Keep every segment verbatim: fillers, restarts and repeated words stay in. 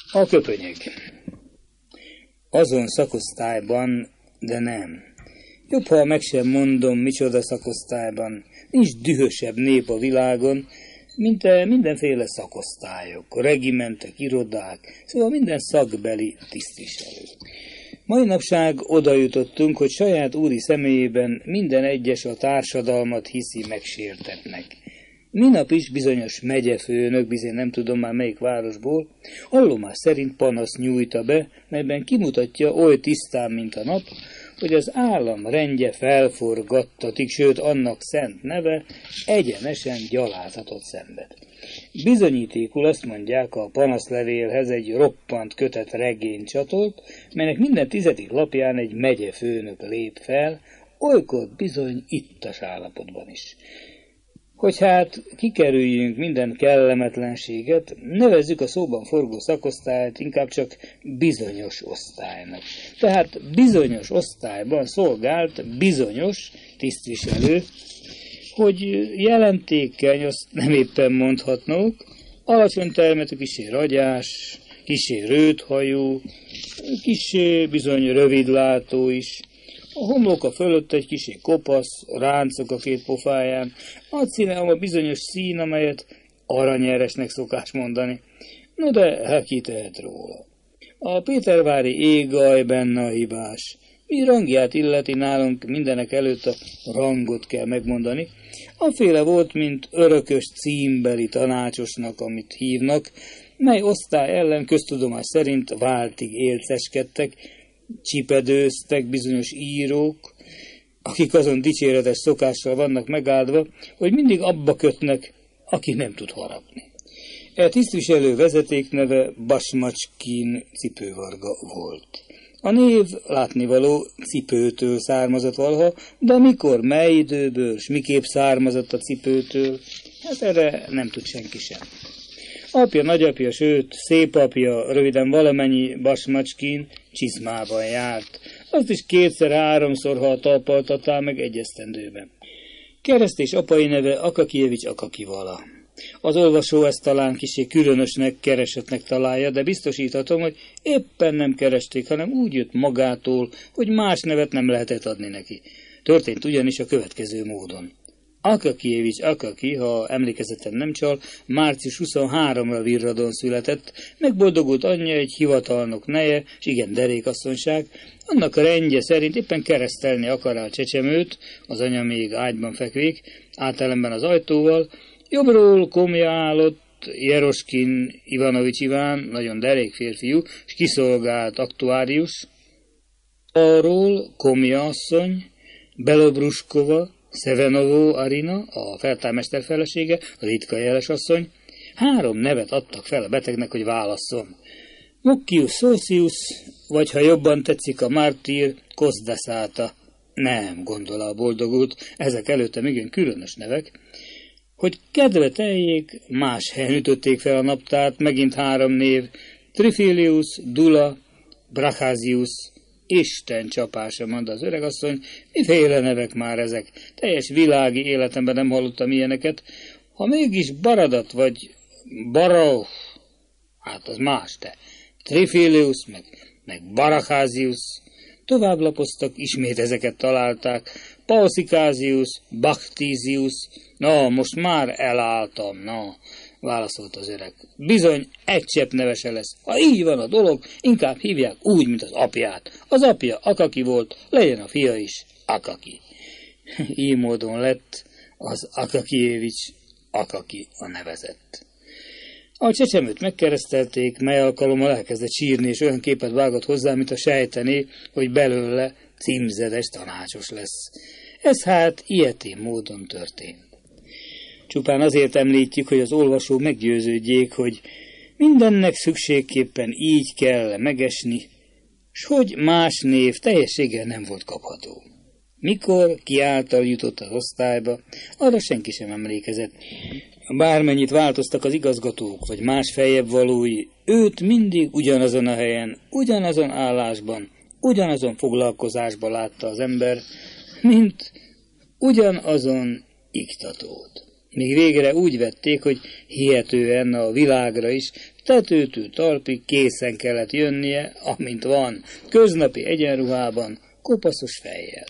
A köpönyeg. Azon szakosztályban, de nem. Jobb, ha meg sem mondom, micsoda szakosztályban. Nincs dühösebb nép a világon, mint mindenféle szakosztályok, regimentek, irodák, szóval minden szakbeli tisztviselő. Mai napság oda jutottunk, hogy saját úri személyében minden egyes a társadalmat hiszi megsértettnek. Minap is bizonyos megyefőnök, bizony nem tudom már melyik városból, hallomás szerint panasz nyújta be, melyben kimutatja oly tisztán, mint a nap, hogy az állam rendje felforgattatik, sőt annak szent neve egyenesen gyalázatot szenved. Bizonyítékul azt mondják, a panaszlevélhez egy roppant kötet regényt csatolt, melynek minden tizedik lapján egy megyefőnök lép fel, olykor bizony ittas állapotban is. Hogy hát kikerüljünk minden kellemetlenséget, nevezzük a szóban forgó szakosztályt inkább csak bizonyos osztálynak. Tehát bizonyos osztályban szolgált bizonyos tisztviselő, hogy jelentékeny, azt nem éppen mondhatnók, alacsony termetű, kissé ragyás, kissé rövidhajú, kissé bizony rövidlátó is. A homloka fölött egy kicsi kopasz, ráncok a két pofáján, arcszíne a bizonyos szín, amelyet aranyeresnek szokás mondani. No de ki tehet róla? A pétervári égaj benne a hibás. Mi rangját illeti, nálunk mindenek előtt a rangot kell megmondani. Aféle volt, mint örökös címbeli tanácsosnak, amit hívnak, mely osztály ellen köztudomás szerint váltig élceskedtek, csipedőztek bizonyos írók, akik azon dicséretes szokással vannak megáldva, hogy mindig abba kötnek, aki nem tud harapni. E tisztviselő vezeték neve Basmacskin cipővarga volt. A név látnivaló cipőtől származott valaha, de mikor, mely időből, s miképp származott a cipőtől, hát erre nem tud senki sem. Apja, nagyapja, sőt, szépapja, röviden valamennyi Basmacskin csizmában járt. Azt is kétszer-háromszor, ha a talpaltatál meg egy esztendőben. Keresztés apai neve Akakievics Akakivala. Az olvasó ezt talán kissé különösnek, keresetnek találja, de biztosíthatom, hogy éppen nem keresték, hanem úgy jött magától, hogy más nevet nem lehetett adni neki. Történt ugyanis a következő módon. Akakievics Akaki, ha emlékezetem nem csal, március huszonharmadikán Virradon született, megboldogult anyja egy hivatalnok neje, s igen derékasszonyság, annak a rendje szerint éppen keresztelni akarál csecsemőt, az anya még ágyban fekvék, átelemben az ajtóval, jobbról komja állott Jeroskin Ivanovics Iván, nagyon derék férfiú, s kiszolgált aktuárius, arról komja asszony, Belobruskova, Szevenovó Arina, a feltármester felesége, a ritka jeles asszony, három nevet adtak fel a betegnek, hogy válasszon. Muccius Socius, vagy ha jobban tetszik a mártír, Koszdeszálta. Nem, gondol a boldogult, ezek előttem igen különös nevek. Hogy kedve teljék, más helyen ütötték fel a naptárt, megint három név, Trifilius, Dula, Bracházius, Isten csapása, mondta az öregasszony, miféle nevek már ezek, teljes világi életemben nem hallottam ilyeneket, ha mégis Baradat vagy Barau, hát az más, te, Trifilius, meg, meg Baracházius, tovább lapoztak, ismét ezeket találták, Pausikázius, Baktízius, na, most már elálltam, na, válaszolt az öreg. Bizony, egy csepp neve se lesz. Ha így van a dolog, inkább hívják úgy, mint az apját. Az apja Akaki volt, legyen a fia is Akaki. Így módon lett az Akakievics Akaki a nevezett. A csecsemőt megkeresztelték, mely alkalommal elkezdett sírni, és olyan képet vágott hozzá, mint a sejtené, hogy belőle címzedes tanácsos lesz. Ez hát ilyetén módon történt. Csupán azért említjük, hogy az olvasó meggyőződjék, hogy mindennek szükségképpen így kell megesni, s hogy más név teljességgel nem volt kapható. Mikor, ki által jutott az osztályba, arra senki sem emlékezett. Bármennyit változtak az igazgatók, vagy más feljebb valói, őt mindig ugyanazon a helyen, ugyanazon állásban, ugyanazon foglalkozásban látta az ember, mint ugyanazon iktatót. Míg végre úgy vették, hogy hihetően a világra is tetőtől talpig készen kellett jönnie, amint van, köznapi egyenruhában, kopaszos fejjel.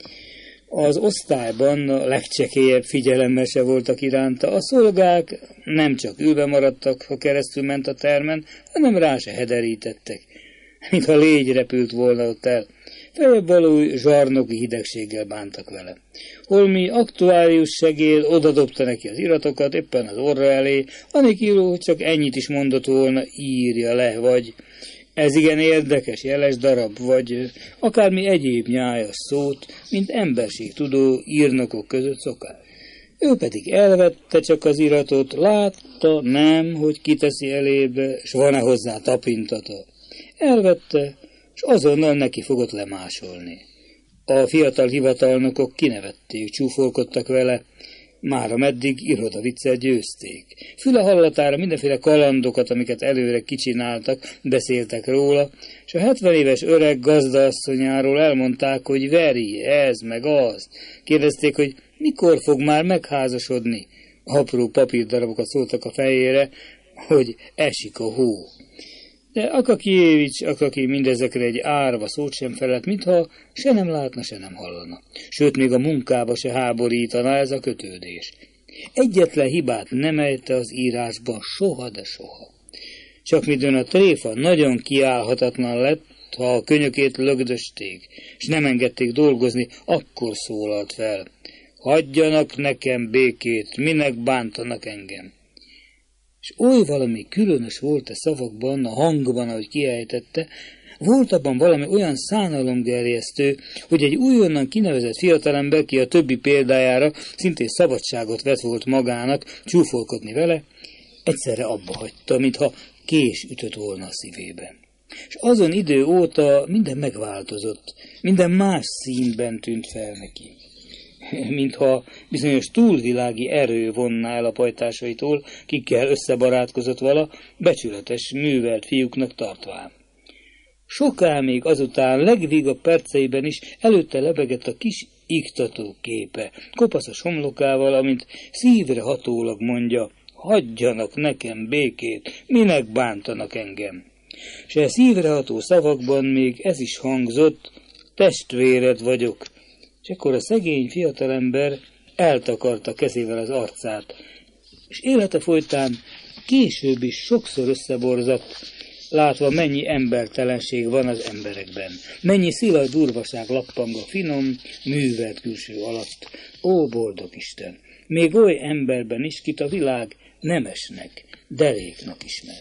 Az osztályban a legcsekélyebb figyelemmel se voltak iránta, a szolgák nem csak ülve maradtak, ha keresztül ment a termen, hanem rá se hederítettek, mintha légy repült volna ott el. Feljebb való zsarnoki hidegséggel bántak vele. Holmi aktuálius segéd odadobta neki az iratokat éppen az orra elé, anélkül csak ennyit is mondott volna, írja le, vagy ez igen érdekes, jeles darab, vagy akármi egyéb nyájas szót, mint emberségtudó írnokok között szokás. Ő pedig elvette csak az iratot, látta, nem, hogy kiteszi elébe, s van-e hozzá tapintata. Elvette, és azonnal neki fogott lemásolni. A fiatal hivatalnokok kinevették, csúfolkodtak vele, mára meddig irodaviccel győzték. Füle hallatára mindenféle kalandokat, amiket előre kicsináltak, beszéltek róla, és a hetven éves öreg gazdaasszonyáról elmondták, hogy veri, ez meg az. Kérdezték, hogy mikor fog már megházasodni. Apró papírdarabokat szóltak a fejére, hogy esik a hó. De Akakijévics Akaki mindezekre egy árva szót sem felett, mintha se nem látna, se nem hallana. Sőt, még a munkába se háborítana ez a kötődés. Egyetlen hibát nem ejte az írásban soha, de soha. Csak midőn a tréfa nagyon kiállhatatlan lett, ha a könyökét lögdösték, és nem engedték dolgozni, akkor szólalt fel. Hagyjanak nekem békét, minek bántanak engem. És oly valami különös volt a szavakban, a hangban, ahogy kiejtette, volt abban valami olyan szánalomgerjesztő, hogy egy újonnan kinevezett fiatalember, ki a többi példájára szintén szabadságot vett volt magának csúfolkodni vele, egyszerre abba hagyta, mintha kés ütött volna a szívébe. És azon idő óta minden megváltozott, minden más színben tűnt fel neki. Mintha bizonyos túlvilági erő vonná el a pajtásaitól, kikkel összebarátkozott vala, becsületes, művelt fiúknak tartván. Soká még azután legvigabb perceiben is előtte lebegett a kis iktató képe, kopaszos homlokával, amint szívre hatólag mondja, hagyjanak nekem békét, minek bántanak engem. S e szívreható szavakban még ez is hangzott, testvéred vagyok, és ekkor a szegény fiatalember eltakarta kezével az arcát, és élete folytán később is sokszor összeborzadt, látva mennyi embertelenség van az emberekben, mennyi szilaj durvaság lappang a finom, művelt külső alatt. Ó, boldog Isten! Még oly emberben is, kit a világ nemesnek, deréknak ismer.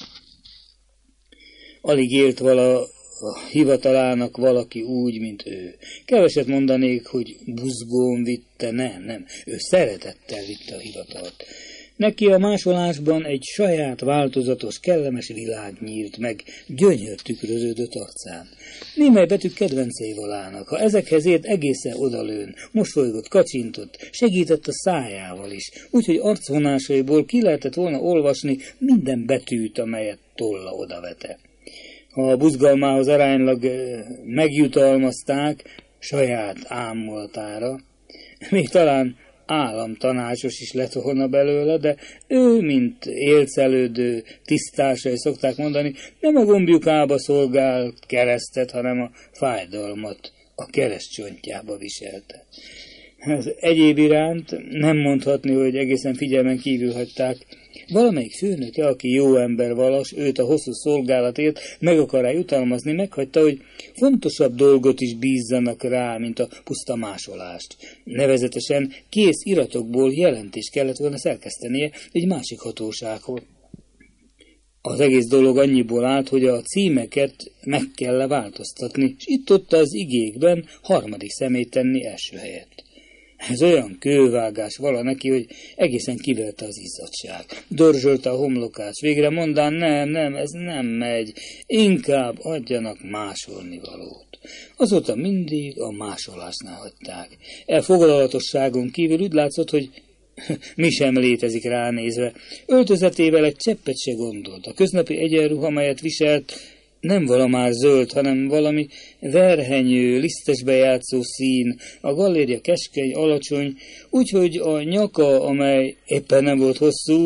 Alig élt vala a hivatalának valaki úgy, mint ő. Keveset mondanék, hogy buzgón vitte, nem, nem, ő szeretettel vitte a hivatalt. Neki a másolásban egy saját változatos, kellemes világ nyílt meg, gyönyör tükröződött arcán. Némely betűk kedvencei valának, ha ezekhez ért egészen odalőn, mosolygott, kacsintott, segített a szájával is, úgyhogy arcvonásaiból ki lehetett volna olvasni minden betűt, amelyet tolla odavete. Ha a buzgalmához aránylag megjutalmazták saját ámulatára, még talán államtanácsos is lett volna belőle, de ő, mint élcelődő tisztásai szokták mondani, nem a gombjukába szolgált keresztet, hanem a fájdalmat a keresztcsontjába viselte. Az egyéb iránt nem mondhatni, hogy egészen figyelmen kívül hagyták. Valamelyik főnöke, aki jó ember valas, őt a hosszú szolgálatért meg akará jutalmazni, meghagyta, hogy fontosabb dolgot is bízzanak rá, mint a puszta másolást. Nevezetesen kész iratokból jelentést kellett volna szerkesztenie egy másik hatósághoz. Az egész dolog annyiból állt, hogy a címeket meg kell változtatni, és itt-ott az igékben harmadik személyt tenni első helyett. Ez olyan kővágás vala neki, hogy egészen kivelte az izzadság. Dörzsölte a homlokát, végre mondán, nem, nem, ez nem megy, inkább adjanak másolni valót. Azóta mindig a másolásnál hagyták. E fogadatosságon kívül úgy látszott, hogy mi sem létezik ránézve. Öltözetével egy cseppet se gondolt. A köznapi egyenruha, melyet viselt, nem vala már zöld, hanem valami verhenyő, lisztesbe játszó szín, a gallérja keskeny, alacsony, úgyhogy a nyaka, amely éppen nem volt hosszú,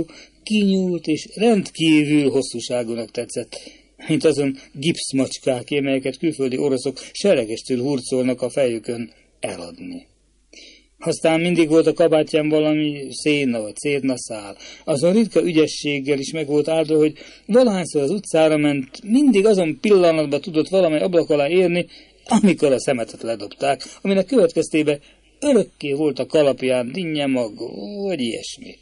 kinyúlt és rendkívül hosszúságúnak tetszett, mint azon gipszmacskáké, melyeket külföldi oroszok seregestül hurcolnak a fejükön eladni. Aztán mindig volt a kabátján valami széna vagy cérnaszál. Azon ritka ügyességgel is meg volt áldva, hogy valahányszor az utcára ment, mindig azon pillanatban tudott valamely ablak alá érni, amikor a szemetet ledobták, aminek következtében örökké volt a kalapján dinnye mag, vagy ilyesmi.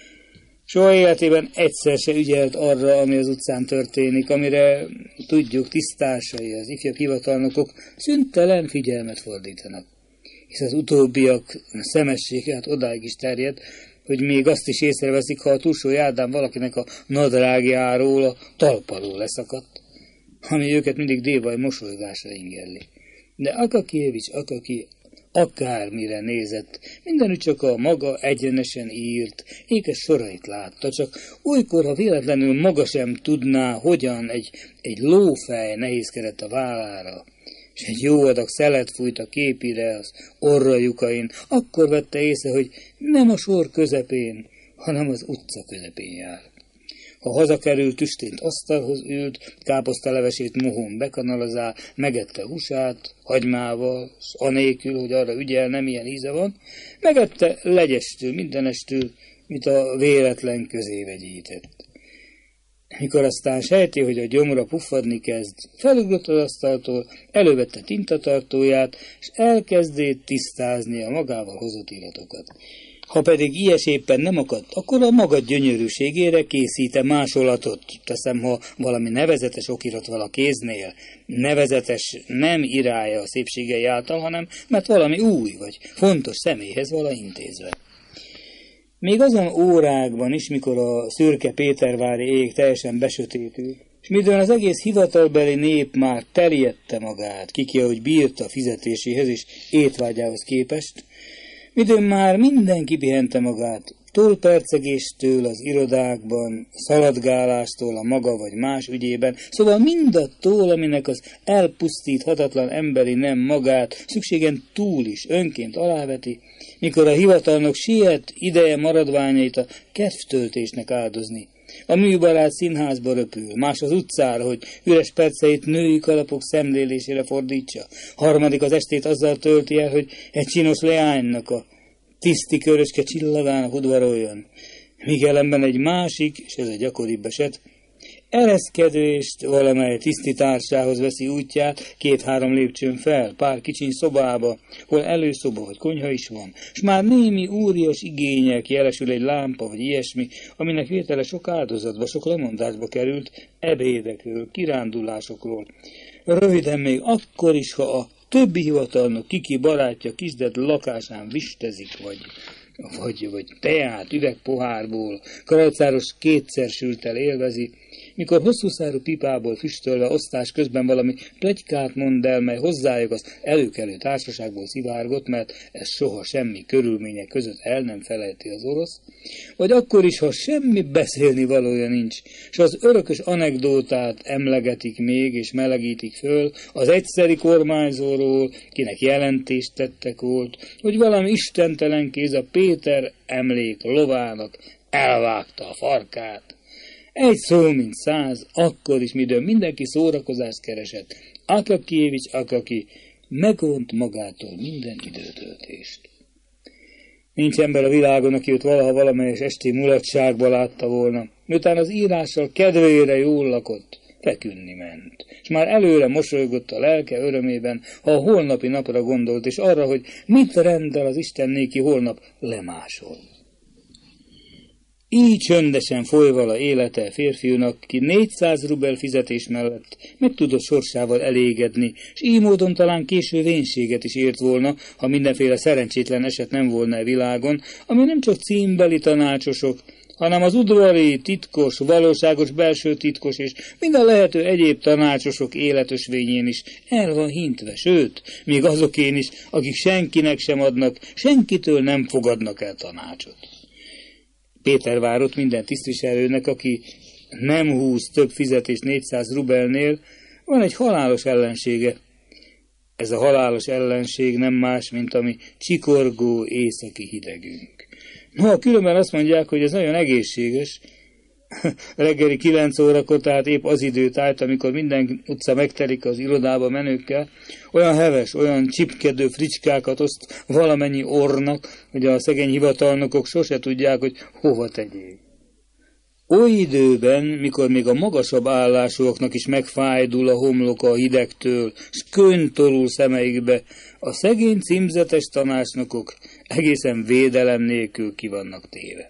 Soha életében egyszer se ügyelt arra, ami az utcán történik, amire, tudjuk, tisztásai, az ifjabb hivatalnokok szüntelen figyelmet fordítanak. Hisz az utóbbiak szemessége hát odáig is terjed, hogy még azt is észreveszik, ha a túlsó járdán valakinek a nadrágjáról a talpaló leszakadt, ami őket mindig dévaj mosolygásra ingerli. De Akakievics Akaki akármire nézett, mindenütt csak a maga egyenesen írt, ékes sorait látta, csak olykor, ha véletlenül maga sem tudná, hogyan egy, egy lófej nehézkedett a vállára, és egy jó adag szelet fújt a képire, az orrajukain, akkor vette észre, hogy nem a sor közepén, hanem az utca közepén jár. Ha hazakerült, tüstént asztalhoz ült, káposztalevesét mohón bekanalazál, megette húsát, hagymával, s anélkül, hogy arra ügyel, nem ilyen íze van, megette legyestül, mindenestül, mint a véletlen közé vegyített. Mikor aztán sejti, hogy a gyomra puffadni kezd, felugrott az asztaltól, elővette tintatartóját, és elkezdét tisztázni a magával hozott iratokat. Ha pedig ilyes éppen nem akadt, akkor a maga gyönyörűségére készíte másolatot. Teszem, ha valami nevezetes okirat vala kéznél. Nevezetes nem irálja a szépségei által, hanem mert valami új vagy fontos személyhez vala intézve. Még azon órákban is, mikor a szürke pétervári ég teljesen besötétült, és midőn az egész hivatalbeli nép már terjedte magát, kiki, ahogy bírta a fizetéséhez és étvágyához képest, midőn már mindenki pihente magát, tolpercegéstől az irodákban, szaladgálástól a maga vagy más ügyében, szóval mindattól, aminek az elpusztíthatatlan emberi nem magát szükségen túl is önként aláveti, mikor a hivatalnok siet ideje maradványait a kedvtöltésnek áldozni. A műbarát színházba röpül, más az utcára, hogy üres perceit női kalapok szemlélésére fordítsa. Harmadik az estét azzal tölti el, hogy egy csinos leánynak a tiszti köröske csillagának udvaroljon. Míg ellenben egy másik, és ez egy gyakoribb eset, ereszkedést valamely tisztitársához veszi útját két-három lépcsőn fel, pár kicsiny szobába, hol előszoba vagy konyha is van, s már némi úrias igények, jelesül egy lámpa vagy ilyesmi, aminek vétele sok áldozatba, sok lemondásba került, ebédekről, kirándulásokról. Röviden még akkor is, ha a többi hivatalnok kiki barátja kisdett lakásán vistezik, vagy... vagy, vagy teát üvegpohárból, karacáros kétszer sültel élvezi, mikor hosszú szárú pipából füstölve osztás közben valami pletykát mond el, mely hozzájuk az előkelő társaságból szivárgott, mert ez soha semmi körülmények között el nem felejti az orosz, vagy akkor is, ha semmi beszélni valója nincs, és az örökös anekdótát emlegetik még, és melegítik föl az egyszeri kormányzóról, kinek jelentést tettek volt, hogy valami istentelen kéz a Péter emlék lovának elvágta a farkát. Egy szó, mint száz, akkor is, midőn mindenki szórakozást keresett. Akakievics Akaki megvont magától minden időtöltést. Nincs ember a világon, aki őt valaha valamelyes esti mulatságba látta volna. Miután az írással kedvére jól lakott, feküdni ment. És már előre mosolygott a lelke örömében, ha a holnapi napra gondolt, és arra, hogy mit rendel az Isten néki holnap lemásol. Így csöndesen folyvala élete férfiúnak, ki négyszáz rubel fizetés mellett meg tudott sorsával elégedni, és így módon talán késő vénséget is ért volna, ha mindenféle szerencsétlen eset nem volna a világon, ami nem csak címbeli tanácsosok, hanem az udvari, titkos, valóságos belső titkos és minden lehető egyéb tanácsosok életösvényén is el van hintve, sőt, még azokén is, akik senkinek sem adnak, senkitől nem fogadnak el tanácsot. Péter várott minden tisztviselőnek, aki nem húz több fizetés négyszáz rubelnél, van egy halálos ellensége. Ez a halálos ellenség nem más, mint a mi csikorgó északi hidegünk. No, különben azt mondják, hogy ez nagyon egészséges, reggeli kilenc órakor, tehát épp az időt állt, amikor minden utca megtelik az irodába menőkkel, olyan heves, olyan csipkedő fricskákat oszt valamennyi orrnak, hogy a szegény hivatalnokok sose tudják, hogy hova tegyék. Oly időben, mikor még a magasabb állásúaknak is megfájdul a homloka a hidegtől, s könny torul szemeikbe, a szegény címzetes tanácsnokok egészen védelem nélkül ki vannak téve.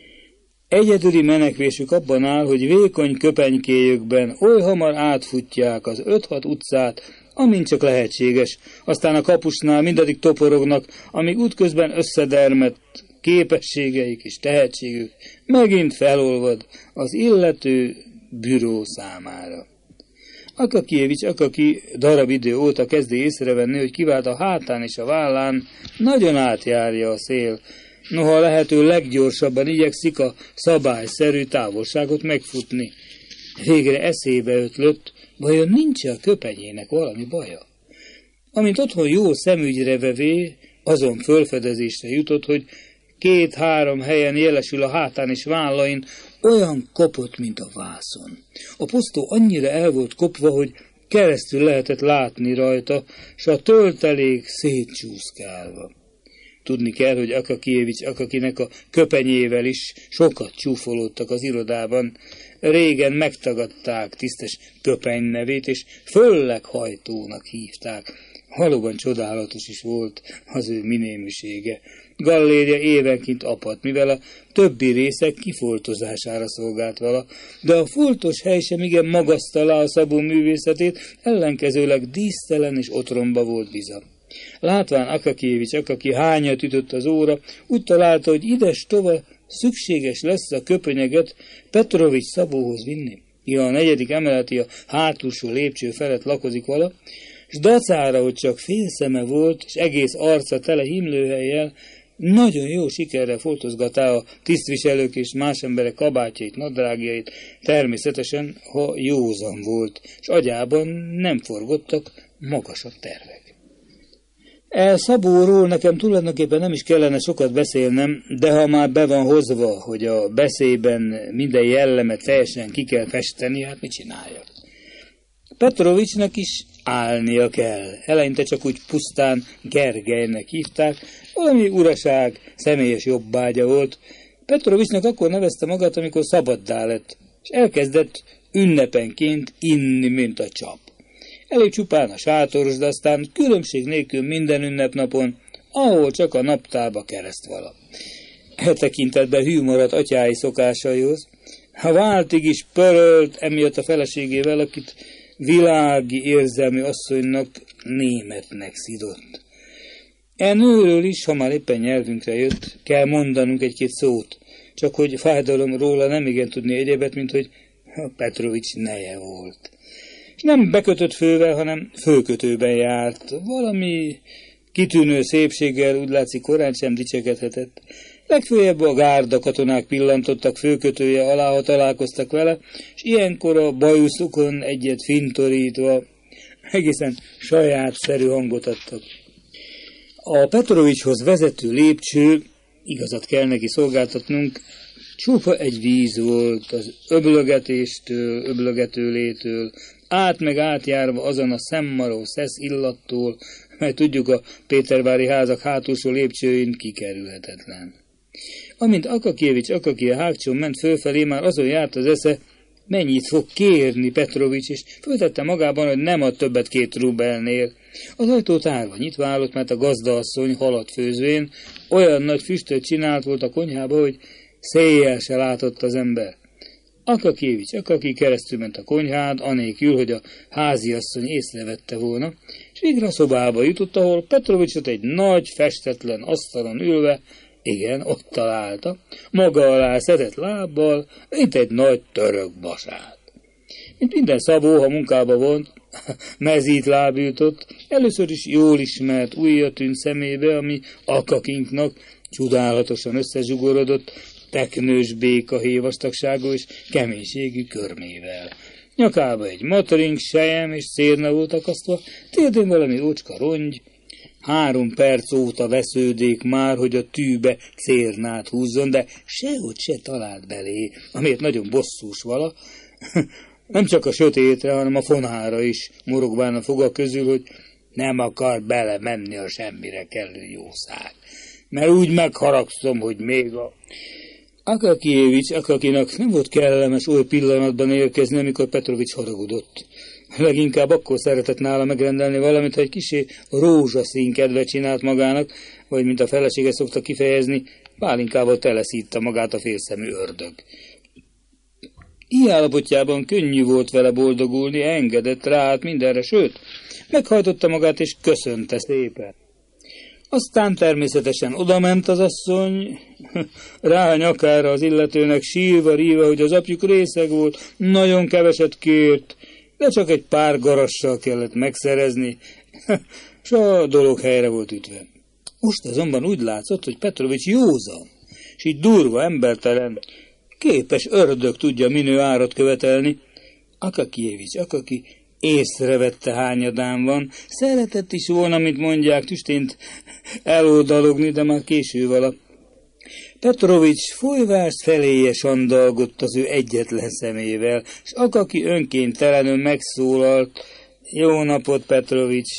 Egyedüli menekvésük abban áll, hogy vékony köpenykéjükben oly hamar átfutják az öt-hat utcát, amint csak lehetséges, aztán a kapusnál mindaddig toporognak, amíg útközben összedermedt képességeik és tehetségük megint felolvad az illető büró számára. Akakievics Akaki darab idő óta kezdi észrevenni, hogy kivált a hátán és a vállán nagyon átjárja a szél, noha a lehető leggyorsabban igyekszik a szabályszerű távolságot megfutni. Végre eszébe ötlött, vajon nincs a köpenyének valami baja? Amint otthon jó szemügyre vevé, azon fölfedezésre jutott, hogy két-három helyen jelesül a hátán és vállain olyan kopott, mint a vászon. A posztó annyira el volt kopva, hogy keresztül lehetett látni rajta, s a töltelék szétcsúszkálva. Tudni kell, hogy Akakievics Akakinek a köpenyével is sokat csúfolódtak az irodában. Régen megtagadták tisztes köpeny nevét, és fölleghajtónak hívták. Valóban csodálatos is volt az ő minémisége. Gallérja évenként apadt, mivel a többi részek kifoltozására szolgált vala, de a foltos hely sem igen magasztalá a szabó művészetét, ellenkezőleg dísztelen és otromba volt biza. Látván Akakievics Akaki hányat ütött az óra, úgy találta, hogy ides tova szükséges lesz a köpenyeget Petrovics Szabóhoz vinni. Ja, a negyedik emeleti a hátulsó lépcső felett lakozik vala, s dacára, hogy csak fél szeme volt, és egész arca tele himlőhellyel, nagyon jó sikerrel foltozgatá a tisztviselők és más emberek kabátjait, nadrágjait, természetesen, ha józan volt, és agyában nem forgottak magasabb tervek. El Szabóról nekem tulajdonképpen nem is kellene sokat beszélnem, de ha már be van hozva, hogy a beszélyben minden jellemet teljesen ki kell festeni, hát mit csináljak? Petrovicsnak is állnia kell. Eleinte csak úgy pusztán Gergelynek hívták, valami uraság, személyes jobbágya volt. Petrovicsnak akkor nevezte magát, amikor szabaddá lett, és elkezdett ünnepenként inni, mint a csap. Elég csupán a sátoros, de aztán különbség nélkül minden ünnepnapon, ahol csak a naptárba kereszt vala. E tekintetben hű maradt atyái szokásaihoz. Ha váltig is pörölt emiatt a feleségével, akit világi érzelmi asszonynak, németnek szidott. E nőről is, ha már éppen nyelvünkre jött, kell mondanunk egy-két szót, csak hogy fájdalom róla nem igen tudni egyebet, mint hogy Petrovics neje volt. És nem bekötött fővel, hanem főkötőben járt. Valami kitűnő szépséggel úgy látszik korán sem dicsekedhetett. Legfőjebb a gárda katonák pillantottak főkötője alá, ha találkoztak vele, és ilyenkor a bajuszukon egyet fintorítva egészen sajátszerű hangot adtak. A Petrovicshoz vezető lépcső, igazat kell neki szolgáltatnunk, csupa egy víz volt az öblögetéstől, öblögetőlétől, át meg átjárva azon a szemmaró szesz illattól, mert tudjuk, a pétervári házak hátulsó lépcsőin kikerülhetetlen. Amint Akakievics Akaki a hágcsón ment fölfelé, már azon járt az esze, mennyit fog kérni Petrovics, és föltette magában, hogy nem ad többet két rubelnél. Az ajtó tárva nyitva állott, mert a gazdaasszony halat főzvén olyan nagy füstöt csinált volt a konyhába, hogy széjjel se látott az ember. Akakievics Akaki keresztül ment a konyhán, anélkül, hogy a háziasszony észrevette volna, és végre a szobába jutott, ahol Petrovicsot egy nagy, festetlen asztalon ülve, igen, ott találta, maga alá szedett lábbal, mint egy nagy török basát. Mint minden szabó, ha munkába vont, mezít lábültott, először is jól ismert ujja tűnt szemébe, ami Akakinknak csodálatosan összezsugorodott, teknős béka hévastagságú és keménységű körmével. Nyakába egy matring, sejem és szérna volt akasztva, térdén valami ócska rongy, Három perc óta vesződik már, hogy a tűbe cérnát húzzon, de sehogy se talált belé, amiért nagyon bosszús vala. Nem csak a sötétre, hanem a fonára is morogván a foga közül, hogy nem akar bele menni a semmire kellő jószág. Mert úgy megharagszom, hogy még a... Akakijévics Akakinak nem volt kellemes oly pillanatban érkezni, amikor Petrovics haragudott. Leginkább akkor szeretett nála megrendelni valamit, ha egy kisé rózsaszín kedvet csinált magának, vagy mint a felesége szokta kifejezni, pálinkával teleszítta magát a félszemű ördög. Ilyen állapotjában könnyű volt vele boldogulni, engedett rá hát mindenre, sőt, meghajtotta magát és köszönte szépen. Aztán természetesen odament az asszony, rá nyakára az illetőnek sírva, ríva, hogy az apjuk részeg volt, nagyon keveset kért, de csak egy pár garassal kellett megszerezni, s a dolog helyre volt ütve. Most azonban úgy látszott, hogy Petrovics józan, s így durva, embertelen, képes ördög tudja minő árat követelni. Akakijevics Akaki észrevette, hányadán van, szeretett is volna, mint mondják, tüstént eloldalogni, de már késő vala. Petrovics folyvást feléje sandalgott az ő egyetlen szemével, s Akaki önkéntelenül megszólalt: Jó napot, Petrovics!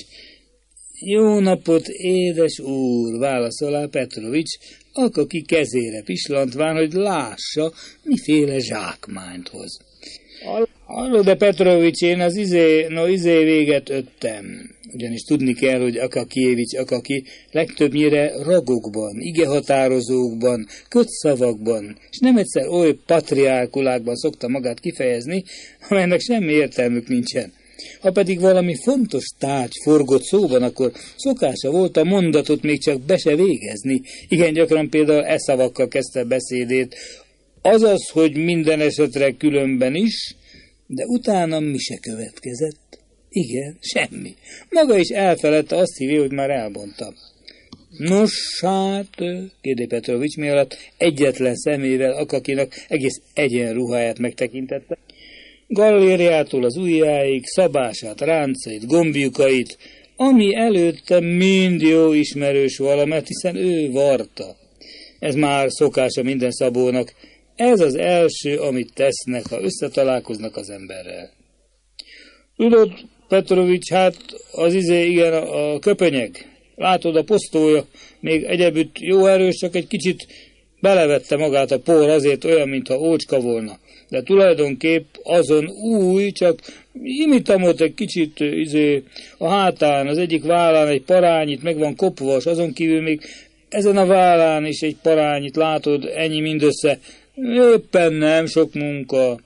Jó napot, édes úr! Válaszolá Petrovics, Akaki kezére pislantván, hogy lássa, miféle zsákmányt hoz. Hallod, de Petrovics, én az izé, no izé véget öttem. Ugyanis tudni kell, hogy Akakijevics Akaki legtöbbnyire ragokban, igehatározókban, kötszavakban, és nem egyszer oly patriárkulákban szokta magát kifejezni, amelynek semmi értelmük nincsen. Ha pedig valami fontos tárgy forgott szóban, akkor szokása volt a mondatot még csak be se végezni. Igen gyakran például e szavakkal kezdte beszédét, azaz, hogy minden esetre különben is, de utána mi se következett. Igen, semmi. Maga is elfeledte, azt hívja, hogy már elmondtam. Nos, hát, kérdé Petrovics, mi alatt egyetlen szemével Akakinak egész egyenruháját megtekintette. Gallériától az ujjáig, szabását, ráncait, gombjukait, ami előtte mind jó ismerős vala, mert hiszen ő varta. Ez már szokása minden szabónak. Ez az első, amit tesznek, ha összetalálkoznak az emberrel. Tudod, Petrovics, hát az izé, igen, a, a köpönyeg, látod, a posztója, még egyebütt jó erős, csak egy kicsit belevette magát a por, azért olyan, mintha ócska volna. De tulajdonképp azon új, csak imitamot egy kicsit izé, a hátán, az egyik vállán egy parányit, meg van kopva, és azon kívül még ezen a vállán is egy parányit, látod, ennyi mindössze. Éppen nem sok munka.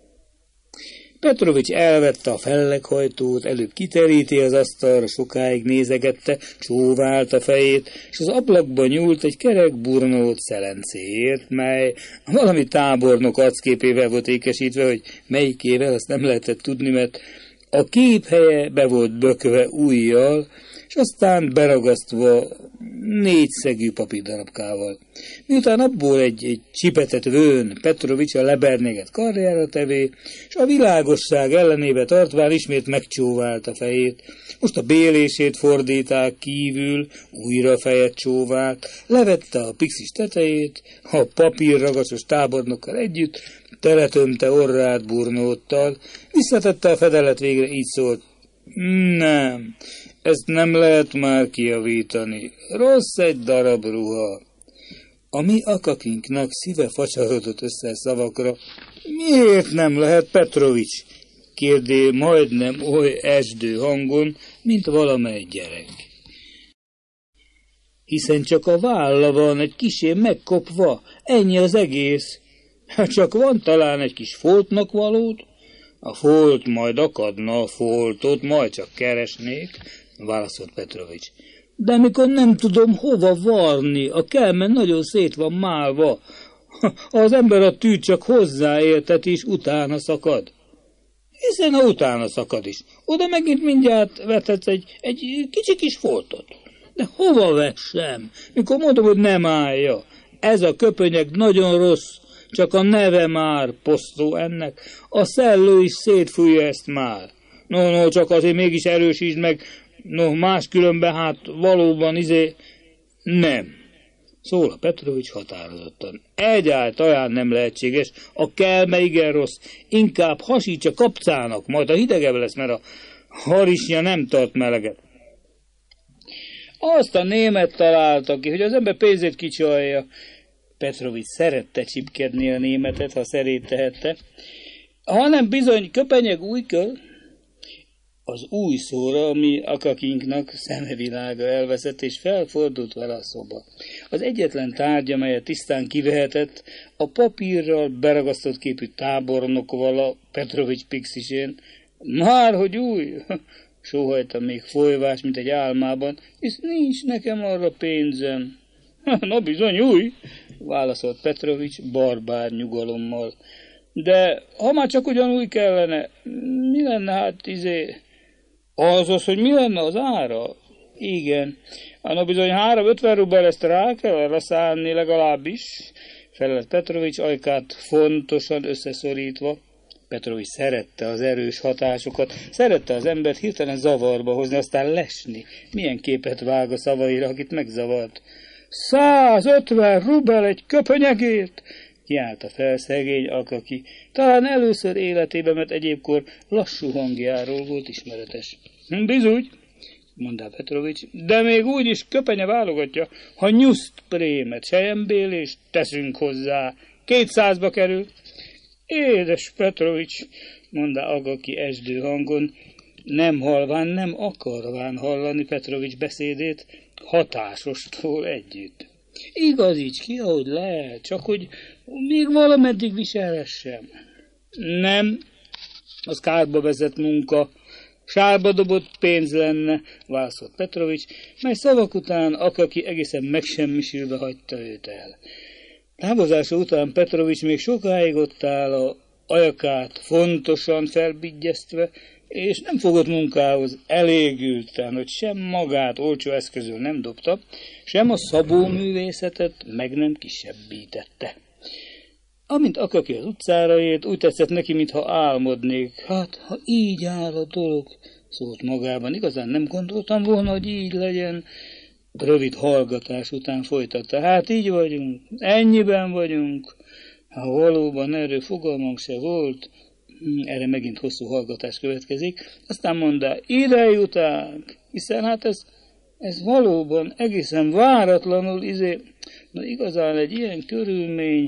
Petrovics elvette a felleghajtót, előbb kiteríti az asztalra, sokáig nézegette, csóvált a fejét, és az ablakban nyúlt egy kerek burnót szelencéért, mely valami tábornok arcképével volt ékesítve, hogy melyikével, azt nem lehetett tudni, mert a kép helye be volt bökve ujjal, és aztán beragasztva négyszegű papírdarabkával. Miután abból egy, egy csipetett vőn Petrovics a lebernéget karjára tevé, és a világosság ellenébe tartván ismét megcsóvált a fejét. Most a bélését fordíták kívül, újra fejet csóvált, levette a pixis tetejét, a papírragacsos tábornokkal együtt, teletömte orrát burnóttal, visszatette a fedelet végre, így szólt: Nem, ezt nem lehet már kijavítani. Rossz egy darab ruha. A mi Akakinknak szíve facsarodott össze szavakra. Miért nem lehet, Petrovics? Kérdé majdnem oly esdő hangon, mint valamely gyerek. Hiszen csak a válla van egy kisé megkopva, ennyi az egész. Csak van talán egy kis foltnak valót? A folt majd akadna, a foltot majd csak keresnék, válaszolt Petrovics. De mikor nem tudom hova varni, a kelmen nagyon szét van málva. Az ember a tűt csak hozzáértet és utána szakad. Hiszen ha utána szakad is, oda megint mindjárt vethetsz egy, egy kicsi kis foltot. De hova vessem, mikor mondom, hogy nem állja. Ez a köpönyeg nagyon rossz, csak a neve már posztó ennek. A szellő is szétfújja ezt már. No, no, csak azért mégis erősítsd meg, No, máskülönben hát valóban izé nem. Szól a Petrovics határozottan. Egyáltalán nem lehetséges, a kelme igen rossz. Inkább hasítsa kapcának, majd a hidegebb lesz, mert a harisnya nem tart meleget. Azt a német találta ki, hogy az ember pénzét kicsalja. Petrovics szerette csipkedni a németet, ha szerét tehette. Hanem bizony köpenyeg újköl, az új szóra, ami Akakinknak szemevilága elveszett, és felfordult vele a szoba. Az egyetlen tárgya, melyet tisztán kivehetett, a papírral beragasztott képű tábornok vala Petrovics pixisén. Már hogy új! Sóhajta még folyvás, mint egy álmában, és nincs nekem arra pénzem. Na bizony új, válaszolt Petrovics barbár nyugalommal. De ha már csak ugyanúgy kellene, mi lenne hát izé... Azaz, hogy mi lenne az ára? Igen. Na bizony három ötven rubel ezt rá kell arra szánni legalábbis, felelt Petrovics ajkát fontosan összeszorítva. Petrovics szerette az erős hatásokat, szerette az embert hirtelen zavarba hozni, aztán lesni. Milyen képet vág a szavaira, akit megzavart. Százötven rubel egy köpönyegért! Kiállt fel szegény Akaki. Talán először életében, mert egyébkor lassú hangjáról volt ismeretes. Bizony, mondta Petrovics, de még úgy is köpenye válogatja, ha nyuszt prémet, selyembélést teszünk hozzá. Kétszázba kerül. Édes Petrovics, mondta Akaki esdő hangon, nem halván, nem akarván hallani Petrovics beszédét, hatásostól együtt. Igazíts ki, ahogy lehet, csak hogy még valameddig viselhessem. Nem, az kárba vezet munka, sárba dobott pénz lenne, válaszolt Petrovics, mely szavak után Akaki egészen megsemmisülve hagyta őt el. Távozása után Petrovics még sokáig ott áll a ajakát fontosan felbigyeztve, és nem fogott munkához elégülten, hogy sem magát olcsó eszközül nem dobta, sem a szabóművészetet meg nem kisebbítette. Amint Akaki az utcára ért, úgy tetszett neki, mintha álmodnék. Hát, ha így áll a dolog, szólt magában, igazán nem gondoltam volna, hogy így legyen. Rövid hallgatás után folytatta. Hát így vagyunk, ennyiben vagyunk. Ha valóban erről fogalmunk se volt, erre megint hosszú hallgatás következik, aztán mondta, ide jutánk, hiszen hát ez, ez valóban egészen váratlanul, izé, na igazán egy ilyen körülmény,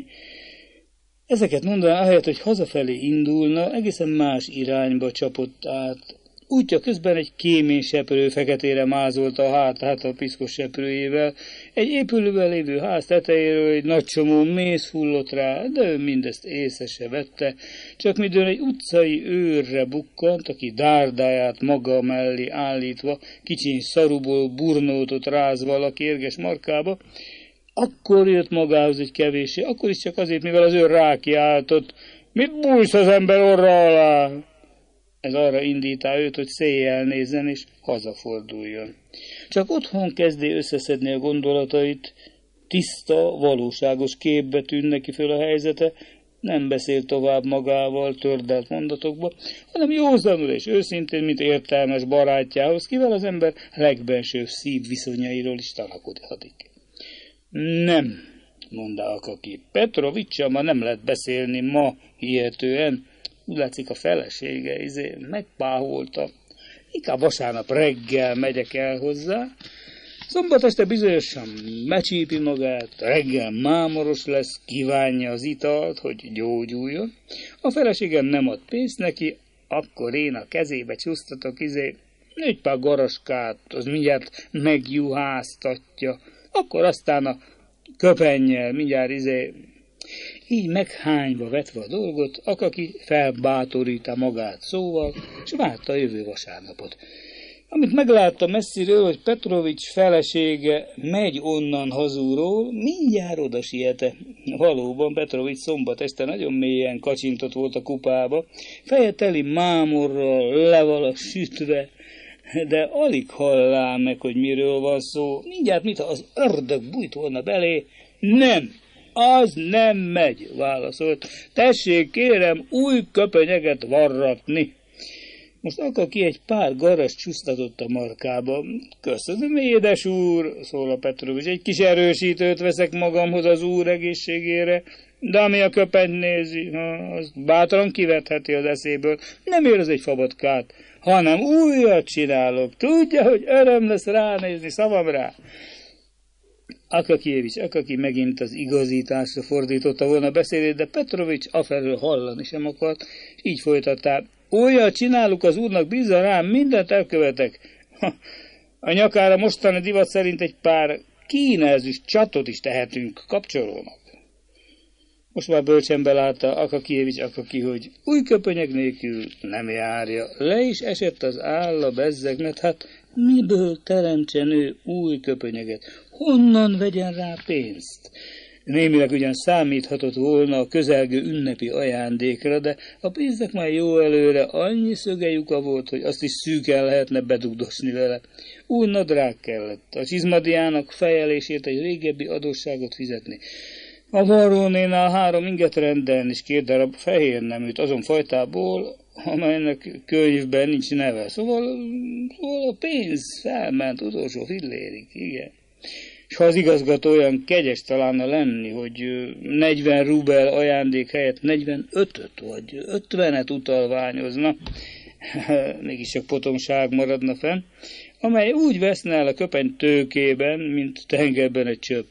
ezeket mondaná, ahelyett, hogy hazafelé indulna, egészen más irányba csapott át. Útja közben egy kéményseprő feketére mázolta a hátát a piszkos seprőjével. Egy épülőben lévő ház tetejéről egy nagy csomó méz fullott rá, de ő mindezt észre se vette. Csak midőn egy utcai őrre bukkant, aki dárdáját maga mellé állítva, kicsiny szaruból burnótot rázva a kérges markába, akkor jött magához egy kevéssé, akkor is csak azért, mivel az őr rákiáltott, mit bújsz az ember orra alá? Ez arra indítá őt, hogy széjjel nézzen és hazaforduljon. Csak otthon kezdi összeszedni a gondolatait, tiszta, valóságos képbe tűn neki föl a helyzete, nem beszél tovább magával tördelt mondatokba, hanem józanul és őszintén, mint értelmes barátjához, kivel az ember legbensőbb szív viszonyairól is tanakodhatik. Nem, mondta Akaki. Petrovicsa ma nem lehet beszélni ma hihetően. Úgy látszik a felesége, izé, megpáholta. Inkább vasárnap reggel megyek el hozzá. Szombat este bizonyosan mecsípi magát, reggel mámoros lesz, kívánja az italt, hogy gyógyuljon. A feleségem nem ad pénzt neki, akkor én a kezébe csúsztatok, izé, egy pár garaskát, az mindjárt megjuháztatja. Akkor aztán a köpennyel mindjárt izé, így meghányva vetve a dolgot, Akaki felbátorítá magát szóval, és várta a jövő vasárnapot. Amit meglátta messziről, hogy Petrovics felesége megy onnan hazúról, mindjárt oda siete. Valóban Petrovics szombat este nagyon mélyen kacsintott volt a kupába, feje teli mámorral, levala sütve, de alig hallá meg, hogy miről van szó. Mindjárt, mintha az ördög bújt volna belé. Nem, az nem megy, válaszolt. Tessék, kérem, új köpenyeget varratni. Most Akaki egy pár garas csúsztatott a markába. Köszönöm, édes úr, szól a Petrovics, egy kis erősítőt veszek magamhoz az úr egészségére, de ami a köpenyt nézi, az bátran kivetheti az eszéből, nem ér az egy fabatkát, hanem újat csinálok. Tudja, hogy öröm lesz ránézni, szavam rá. Akakievics Akaki megint az igazításra fordította volna a beszédét, de Petrovics afelől hallani sem akart, és így folytatta. Újat csinálok, az úrnak bízza rám, mindent elkövetek. A nyakára mostani divat szerint egy pár kínaezüst csatot is tehetünk, kapcsolónak. Most már bölcsen belátta Akakievics Akaki, hogy új köpönyeg nélkül nem járja. Le is esett az álla bezzeg, mert hát miből teremtsen ő új köpönyeget? Honnan vegyen rá pénzt? Némileg ugyan számíthatott volna a közelgő ünnepi ajándékra, de a pénznek már jó előre annyi szögejuka volt, hogy azt is szűken lehetne bedugdosni vele. Új nadrág kellett, a csizmadiának fejelését egy régebbi adósságot fizetni. A varrónénál három inget rendelni, és két darab fehér neműt azon fajtából, amelynek könyvben nincs neve. Szóval, szóval a pénz felment utolsó fillérig, igen. És ha az igazgató olyan kegyes találna lenni, hogy negyven rubel ajándék helyett negyvenötöt vagy ötvenet utalványozna, mégis csak potomság maradna fenn, amely úgy veszne el a köpeny tőkében, mint tengerben egy csöpp.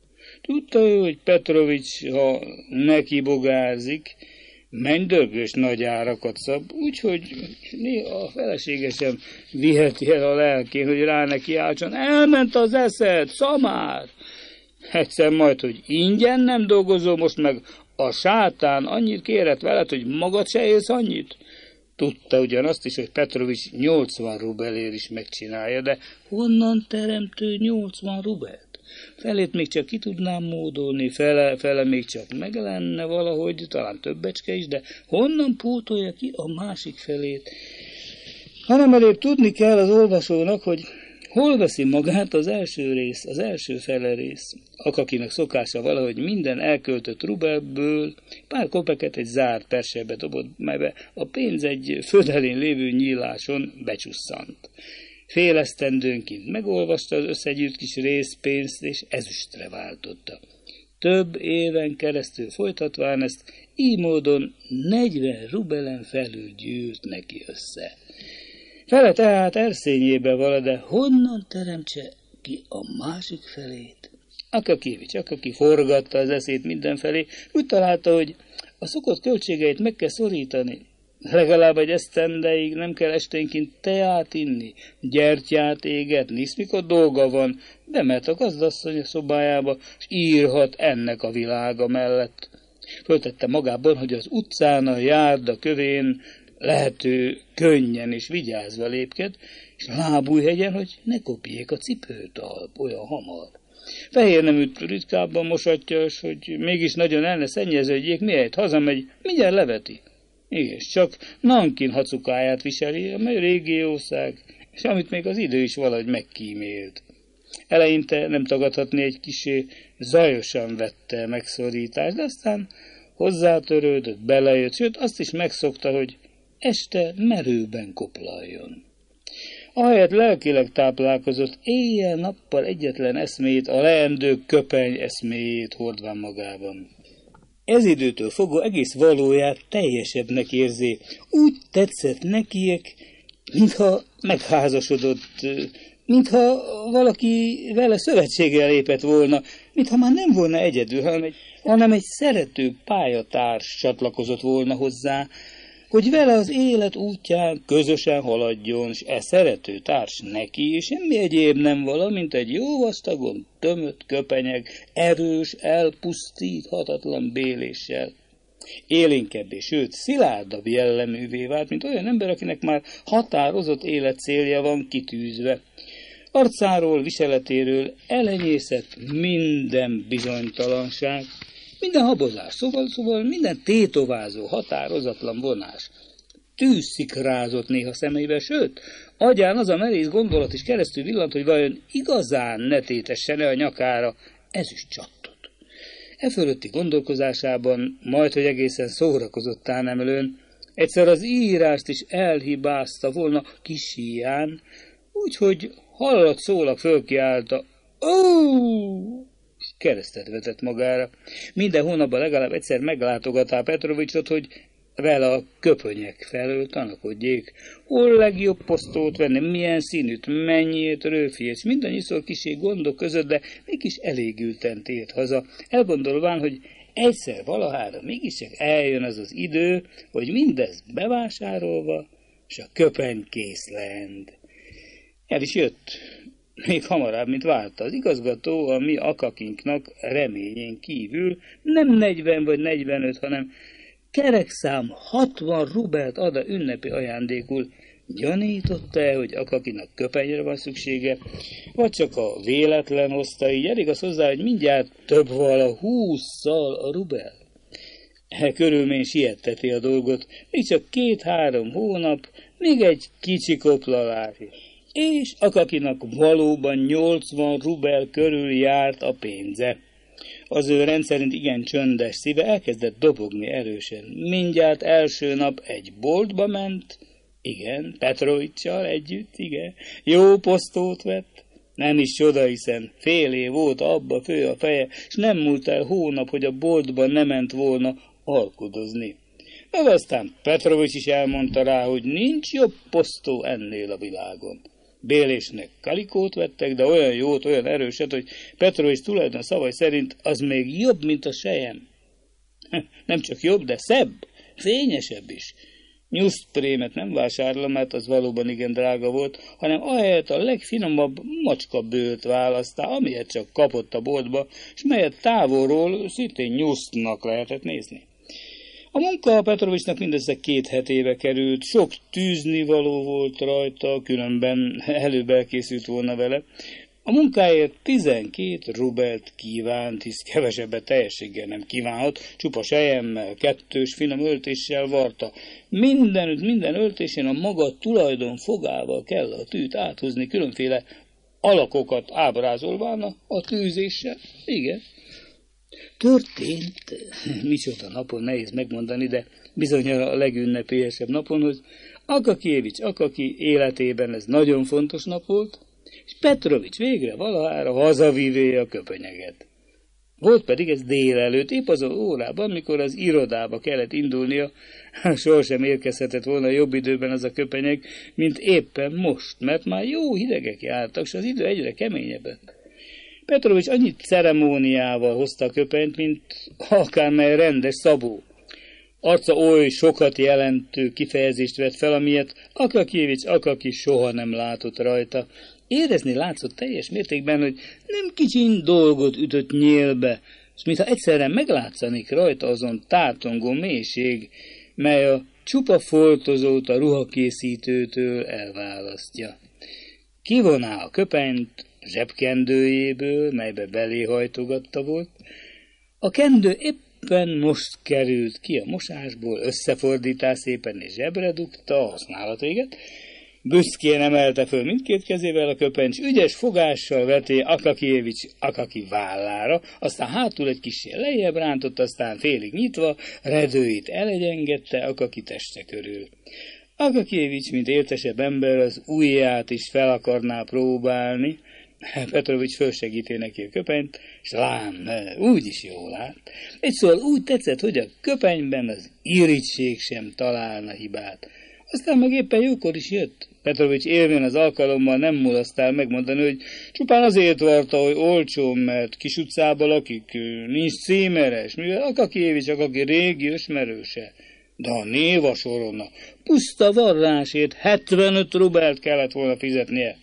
Tudta ő, hogy Petrovics, ha neki bogázik, mennydörgős nagy árakat szab, úgyhogy néha a felesége sem viheti el a lelkén, hogy rá neki álltson. Elment az eszed, szamár! Egyszer majd, hogy ingyen nem dolgozol, most meg a sátán annyit kérett veled, hogy magad se élsz annyit. Tudta ugyanazt is, hogy Petrovics nyolcvan rubelért is megcsinálja, de honnan teremtő nyolcvan rubelt? Felét még csak ki tudnám módolni, fele, fele még csak meg lenne valahogy, talán többecske is, de honnan pótolja ki a másik felét? Hanem előbb tudni kell az olvasónak, hogy hol veszi magát az első rész, az első fele rész. Akakinek szokása valahogy minden elköltött rubelből pár kopeket egy zárt persejbe dobott, melybe a pénz egy födelén lévő nyíláson becsusszant. Fél esztendőnként megolvasta az összegyűjt kis részpénzt, és ezüstre váltotta. Több éven keresztül folytatván ezt, így módon negyven rubelen felül gyűlt neki össze. Fele tehát erszényébe vala, de honnan teremtse ki a másik felét? Akakievics Akaki forgatta az eszét mindenfelé, úgy találta, hogy a szokott költségeit meg kell szorítani. Legalább egy esztendeig nem kell esténként teát inni, gyertyát égetni, hisz mikor dolga van, bemehet a gazdasszony a szobájába, és írhat ennek a világa mellett. Föltette magában, hogy az utcán, a járda kövén lehető könnyen és vigyázva lépked, és lábújhegyen, hogy ne kopjék a cipőtalp olyan hamar. Fehér neműt ritkábban mosatja, és hogy mégis nagyon el ne szennyeződjék, mihelyt hazamegy, mindjárt leveti. Igen, csak Nankin hacukáját viseli, amely régi ország, és amit még az idő is valahogy megkímélt. Eleinte nem tagadhatni, egy kisé zajosan vette megszorítást, de aztán hozzátörődött, belejött, sőt azt is megszokta, hogy este merőben koplaljon. Ahelyett lelkileg táplálkozott, éjjel-nappal egyetlen eszmét, a leendő köpeny eszméjét hordván magában. Ez időtől fogva egész valóját teljesebbnek érzi. Úgy tetszett nekiek, mintha megházasodott, mintha valaki vele szövetséggel lépett volna, mintha már nem volna egyedül, hanem egy, hanem egy szerető pályatárs csatlakozott volna hozzá, hogy vele az élet útján közösen haladjon, s e szerető társ neki, és semmi egyéb nem vala, mint egy jó vastagon tömött köpenyeg, erős, elpusztíthatatlan béléssel. Élénkebbé, sőt, szilárdabb jelleművé vált, mint olyan ember, akinek már határozott életcélja van kitűzve. Arcáról, viseletéről elenyészett minden bizonytalanság, minden habozás, szóval, szóval minden tétovázó, határozatlan vonás. Tűzszikrázott néha szemeibe, sőt, agyán az a merész gondolat is keresztül villant, hogy vajon igazán ne tétesse-e a nyakára ezüst csattot. E fölötti gondolkozásában, majd, hogy egészen szórakozottán emelőn, Egyszer az írást is elhibázta volna kis híján, úgyhogy hallat szólak fölkiálta. Ó! Keresztet vetett magára. Minden hónapban legalább egyszer meglátogatá Petrovicsot, hogy vele a köpönyek felől tanakodjék. Hol legjobb posztót venni, milyen színűt, mennyiét, rőfjét, mindannyiszor kisé gondok között, de mégis elégülten tért haza, elgondolván, hogy egyszer valahára mégiscsak eljön az az idő, hogy mindez bevásárolva, és a köpeny kész lend. El is jött, még hamarabb, mint várta. Az igazgató a mi akakinknak reményén kívül nem negyven vagy negyvenöt, hanem kerekszám hatvan rubelt ad a ünnepi ajándékul. Gyanította-e, hogy Akakinak köpenyre van szüksége, vagy csak a véletlen hozta, így elég az hozzá, hogy mindjárt több vala hússzal a rubel. E körülmény sietteti a dolgot, még csak két-három hónap, még egy kicsi koplalás. És Akakinak valóban nyolcvan rubel körül járt a pénze. Az ő rendszerint igen csöndes szíve elkezdett dobogni erősen. Mindjárt első nap egy boltba ment, igen, Petrovicsal együtt, igen, jó posztót vett. Nem is csoda, hiszen fél év volt abba fő a feje, és nem múlt el hónap, hogy a boltban nem ment volna alkudozni. Meg aztán Petrovics is elmondta rá, hogy nincs jobb posztó ennél a világon. Bélésnek kalikót vettek, de olyan jót, olyan erőset, hogy Petrovics tulajdon szavai szerint az még jobb, mint a sejem. Nem csak jobb, de szebb, fényesebb is. Nyusztprémet nem vásárolom, mert az valóban igen drága volt, hanem ahelyett a legfinomabb macskabőrt választá, amilyet csak kapott a boltba, és melyet távolról szintén nyusztnak lehetett nézni. A munka a Petrovicsnak mindössze két hetébe került, sok tűznivaló volt rajta, különben előbb elkészült volna vele. A munkáért tizenkét rubelt kívánt, hisz kevesebbet teljességgel nem kívánhat, csupa selyemmel, kettős finom öltéssel varta. Mindenütt, minden öltésén a maga tulajdon fogával kell a tűt áthozni, különféle alakokat ábrázolván a tűzéssel. Igen. Történt, micsoda napon nehéz megmondani, de bizonyára a legünnepélyesebb napon, hogy Akakievics Akaki életében ez nagyon fontos nap volt, és Petrovics végre valahára hazavivé a köpönyeget. Volt pedig ez délelőtt, épp azon órában, mikor az irodába kellett indulnia, sohasem érkezhetett volna jobb időben az a köpenyeg, mint éppen most, mert már jó hidegek jártak, és az idő egyre keményebb lett. Petrovics annyit ceremóniával hozta a köpenyt, mint akármely rendes szabó. Arca oly sokat jelentő kifejezést vett fel, amilyet Akakievics Akaki soha nem látott rajta. Érezni látszott teljes mértékben, hogy nem kicsin dolgot ütött nyélbe, és mintha egyszerre meglátszanik rajta azon tátongó mélység, mely a csupa foltozót a ruhakészítőtől elválasztja. Kivoná a köpenyt zsebkendőjéből, melybe belé hajtogatta volt. A kendő éppen most került ki a mosásból, összefordítá szépen és zsebre dugta a használat véget. Büszkén emelte föl mindkét kezével a köpenyt, ügyes fogással veté Akakievics Akaki vállára, aztán hátul egy kissé lejjebb rántott, aztán félig nyitva, redőit elegyengedte Akaki teste körül. Akakievics, mint értesebb ember, az ujját is fel akarná próbálni. Petrovics fölsegíti neki a köpenyt, és lám, úgy is jól lát. Egy szóval úgy tetszett, hogy a köpenyben az irigység sem találna hibát. Aztán meg éppen jókor is jött. Petrovics élvén az alkalommal nem mulasztál megmondani, hogy csupán azért varta, hogy olcsón, mert kis utcába lakik, nincs címeres, mivel Akakievics Akaki régi ismerőse. De a néva sorolna, puszta varrásért hetvenöt rubelt kellett volna fizetnie.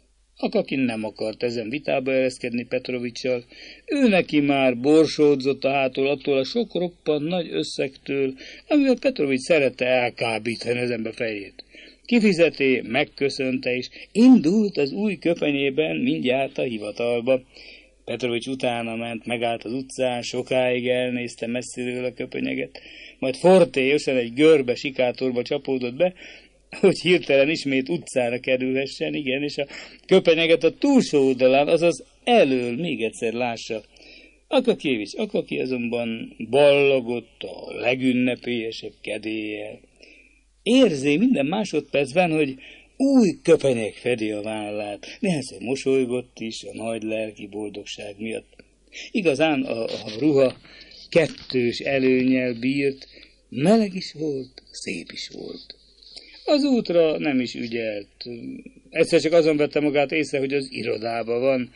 Akaki nem akart ezen vitába ereszkedni Petrovicsal. Ő neki már borsódzott a hátul attól a sok roppant nagy összegtől, amivel Petrovics szerette elkábítani az ember fejét. Kifizeté, megköszönte, és indult az új köpenyében mindjárt a hivatalba. Petrovics utána ment, megállt az utcán, sokáig elnézte messziről a köpenyeget, majd fortélyosan egy görbe sikátorba csapódott be, hogy hirtelen ismét utcára kerülhessen, igen, és a köpenyeget a túlsó oldalán, azaz elől még egyszer lássa. Akakievics Akaki azonban ballagott a legünnepélyesebb kedéllyel. Érzi minden másodpercben, hogy új köpenyek fedi a vállát. Néhányszor mosolygott is a nagy lelki boldogság miatt. Igazán a, a ruha kettős előnnyel bírt, meleg is volt, szép is volt. Az útra nem is ügyelt. Egyszer csak azon vette magát észre, hogy az irodában van,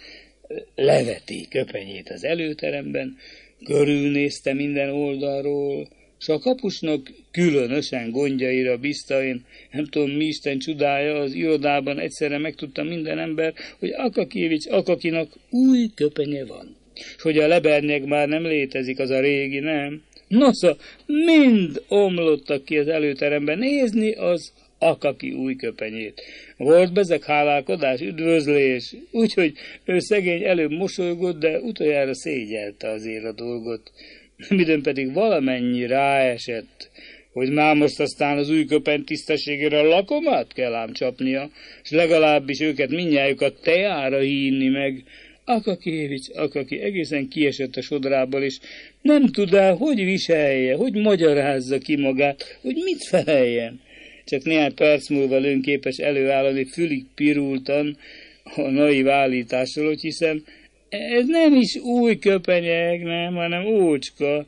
leveti köpenyét az előteremben, körülnézte minden oldalról, s a kapusnak különösen gondjaira bízta, én nem tudom, mi Isten csodája, az irodában egyszerre megtudta minden ember, hogy Akakievics Akakinak új köpenye van, és hogy a lebernyeg már nem létezik, az a régi, nem. Nosza, mind omlottak ki az előteremben nézni az Akaki új köpenyét. Volt bezeg hálálkodás, üdvözlés, úgyhogy ő szegény előbb mosolygott, de utoljára szégyelte azért a dolgot. Midőn pedig valamennyi ráesett, hogy már most aztán az új köpeny tisztességére a lakomát kell ám csapnia, és legalábbis őket mindnyájukat teára hívni meg. Akakievics Akaki egészen kiesett a sodrából, és nem tud el, hogy viselje, hogy magyarázza ki magát, hogy mit feleljen. Csak néhány perc múlva lönképes előállani fülig pirultan a naiv állításról, hogy hiszem, ez nem is új köpenyek, nem, hanem ócska.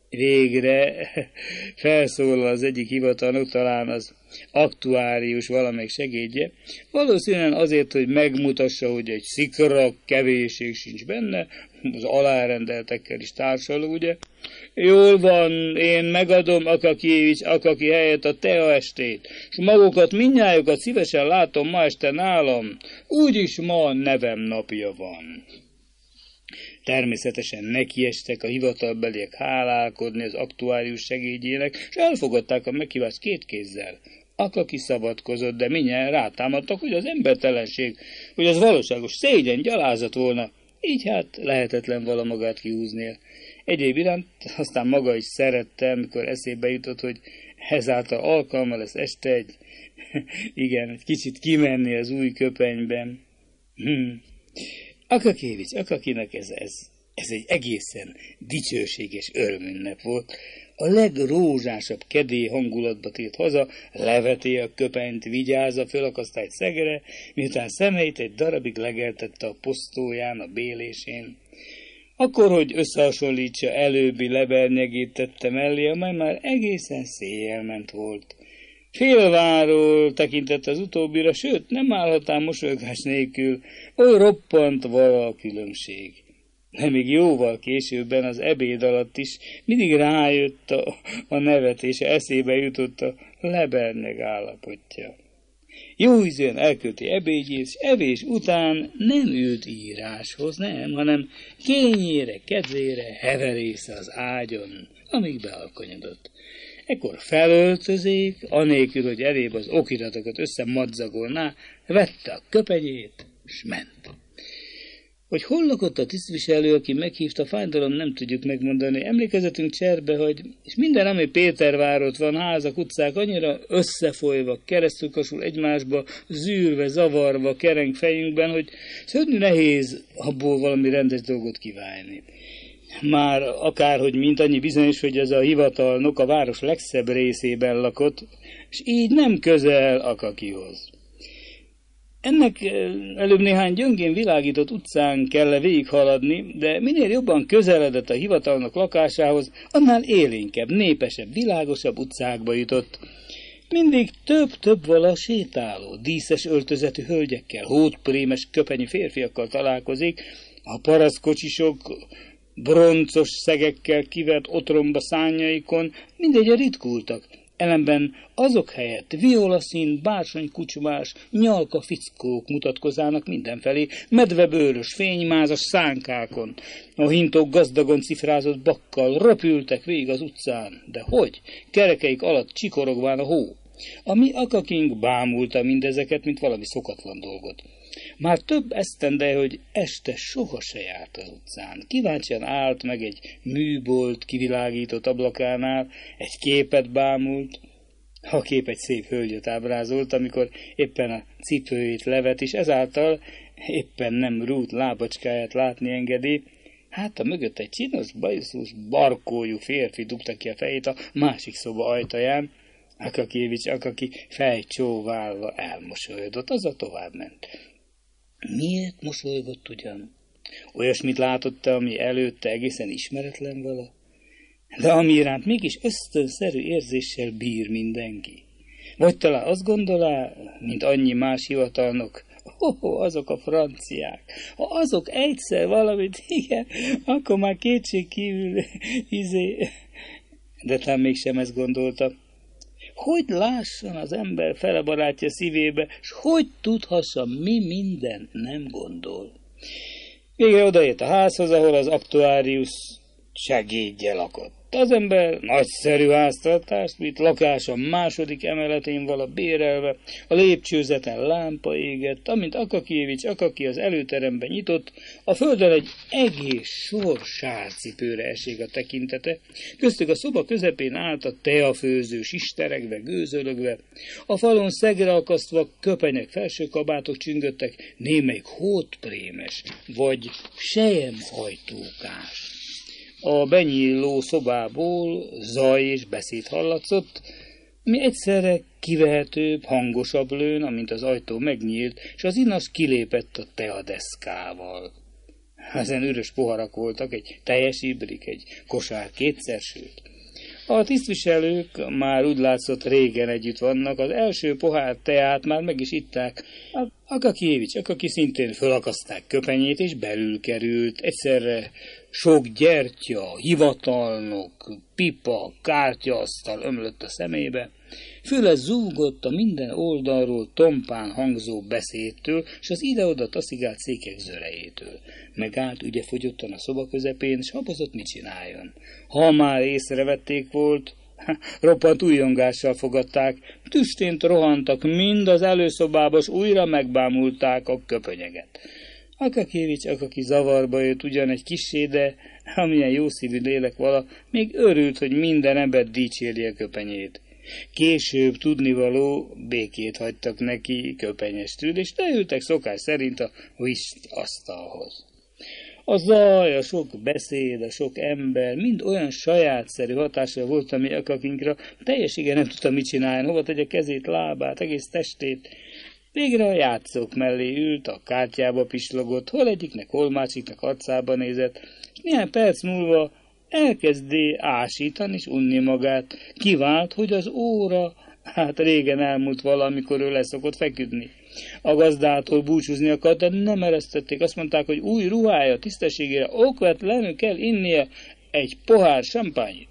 Végre felszólal az egyik hivatalnok, talán az aktuárius valamelyik segédje, valószínűleg azért, hogy megmutassa, hogy egy szikra kevésség sincs benne, az alárendeltekkel is társaló, ugye? Jól van, én megadom Akakievics Akaki helyett a tea estét, és magukat, mindnyájukat szívesen látom ma este nálam, úgyis ma a nevem napja van. Természetesen nekiestek a hivatalbeliek hálálkodni az aktuárius segédjének, és elfogadták a meghívást két kézzel. Akaki szabadkozott, de mindjárt rátámadtak, hogy az embertelenség, hogy az valóságos szégyen, gyalázat volna. Így hát lehetetlen vala magát kihúznia. Egyéb iránt aztán maga is szerette, amikor eszébe jutott, hogy ezáltal alkalma lesz este egy, igen, egy kicsit kimenni az új köpenyben. Hmm. Akakievics Akakinak ez, ez, ez egy egészen dicsőséges örömünnep volt. A legrózsásabb kedély hangulatba tért haza, leveti a köpenyt, vigyázza, fölakasztá egy szegre, miután szemeit egy darabig legeltette a posztóján, a bélésén. Akkor, hogy összehasonlítsa, előbbi lebernyegét tette mellé, amely már egészen széjjel ment volt. Félváról tekintett az utóbbira, sőt, nem állhatán mosolygás nélkül, oly roppant vala a különbség. De még jóval későbben az ebéd alatt is mindig rájött a, a nevetése, eszébe jutott a lebernyeg állapotja. Jó ízűen elkölti ebédjét, és evés után nem ült íráshoz, nem, hanem kényére, kedvére heverésze az ágyon, amíg bealkonyodott. Ekkor felöltözik, anélkül, hogy elébb az okiratokat összemadzagolná, vette a köpenyét, s ment. Hogy hol lakott a tisztviselő, aki meghívta, fájdalom nem tudjuk megmondani. Emlékezetünk cserbe, hogy és minden, ami Pétervárot van, házak, utcák annyira összefolyva, keresztülkasul egymásba, zűrve, zavarva, kereng fejünkben, hogy szörnyű nehéz abból valami rendes dolgot kiválni. Már akárhogy mint annyi bizonyos, hogy ez a hivatalnok a város legszebb részében lakott, és így nem közel Akakihoz. Ennek előbb néhány gyöngén világított utcán kell végighaladni, de minél jobban közeledett a hivatalnok lakásához, annál élénkebb, népesebb, világosabb utcákba jutott. Mindig több-több vala sétáló, díszes öltözetű hölgyekkel, hótprémes köpenyű férfiakkal találkozik, a parasztkocsisok broncos szegekkel kivert otromba szárnyaikon mindegyre ritkultak. Ellenben azok helyett violaszín, bársonykucsmás, nyalka fickók mutatkozának mindenfelé, medvebőrös, fénymázas szánkákon. A hintók gazdagon cifrázott bakkal röpültek végig az utcán, de hogy? Kerekeik alatt csikorogván a hó. A mi Akakink bámulta mindezeket, mint valami szokatlan dolgot. Már több esztendej, hogy este soha se járt az utcán. Kíváncsian állt meg egy műbolt kivilágított ablakánál, egy képet bámult. A kép egy szép hölgyet ábrázolt, amikor éppen a cipőjét levet, és ezáltal éppen nem Ruth lábacskáját látni engedi. Hát a mögött egy csinos, bajuszos, barkójú férfi dugta ki a fejét a másik szoba ajtaján. Akakijevics Akaki fejcsóválva elmosolyodott, azzal továbbment. Miért mosolygott ugyan? Olyasmit látott-e, ami előtte egészen ismeretlen vala? De ami iránt mégis ösztönszerű érzéssel bír mindenki. Vagy talán azt gondolá, mint annyi más hivatalnok, oh, azok a franciák, ha azok egyszer valamit, igen, akkor már kétség kívül, izé, de talán mégsem ezt gondolta. Hogy lásson az ember fele barátja szívébe, s hogy tudhassa, mi minden nem gondol. Végre odaért a házhoz, ahol az aktuárius segédje lakott. Az ember nagyszerű háztartást, mint lakás a második emeletén vala bérelve, a lépcsőzeten lámpa égett, amint Akakijevics Akaki az előteremben nyitott, a földön egy egész sor sárcipőre esik a tekintete, köztük a szoba közepén állt a teafőző, sisteregve, gőzölögve, a falon szegre akasztva köpenyek felsőkabátok csüngöttek, némelyik hótprémes, vagy selyemhajtókás. A benyíló szobából zaj és beszéd hallatszott, mi egyszerre kivehetőbb, hangosabb lőn, amint az ajtó megnyílt, és az inas kilépett a teadeszkával. Ezen üres poharak voltak, egy teljes ibrik, egy kosár kétszer sült. A tisztviselők már úgy látszott régen együtt vannak, az első pohár teát már meg is itták. Akakijevics Akaki szintén fölakaszták köpenyét, és belül került. Egyszerre sok gyertya, hivatalnok, pipa, kártyaasztal ömlött a szemébe. Füle zúgott a minden oldalról tompán hangzó beszédtől, s az ide-oda taszigált székek zörejétől. Megállt ügyefogyottan a szoba közepén, s habozott, mit csináljon. Ha már észrevették volt, roppant újjongással fogadták, tüstént rohantak mind az előszobába, s újra megbámulták a köpönyeget. Akakijevics Akaki zavarba jött ugyan egy kissé, de amilyen jószívű lélek vala, még örült, hogy minden ember dicsérje a köpenyét. Később tudnivaló békét hagytak neki köpenyestül, és leültek szokás szerint a whist asztalhoz. A zaj, a sok beszéd, a sok ember mind olyan sajátszerű hatással volt, ami Akakinkra teljességgel nem tudta, mit csinálni, hova tegye kezét, lábát, egész testét. Végre a játszók mellé ült, a kártyába pislogott, hol egyiknek, hol másiknak arcába nézett, és néhány perc múlva elkezdi ásítani és unni magát. Kivált, hogy az óra, hát régen elmúlt valamikor ő leszokott feküdni. A gazdától búcsúzni akart, de nem eresztették. Azt mondták, hogy új ruhája tisztességére okvetlenül kell innie egy pohár sampányit.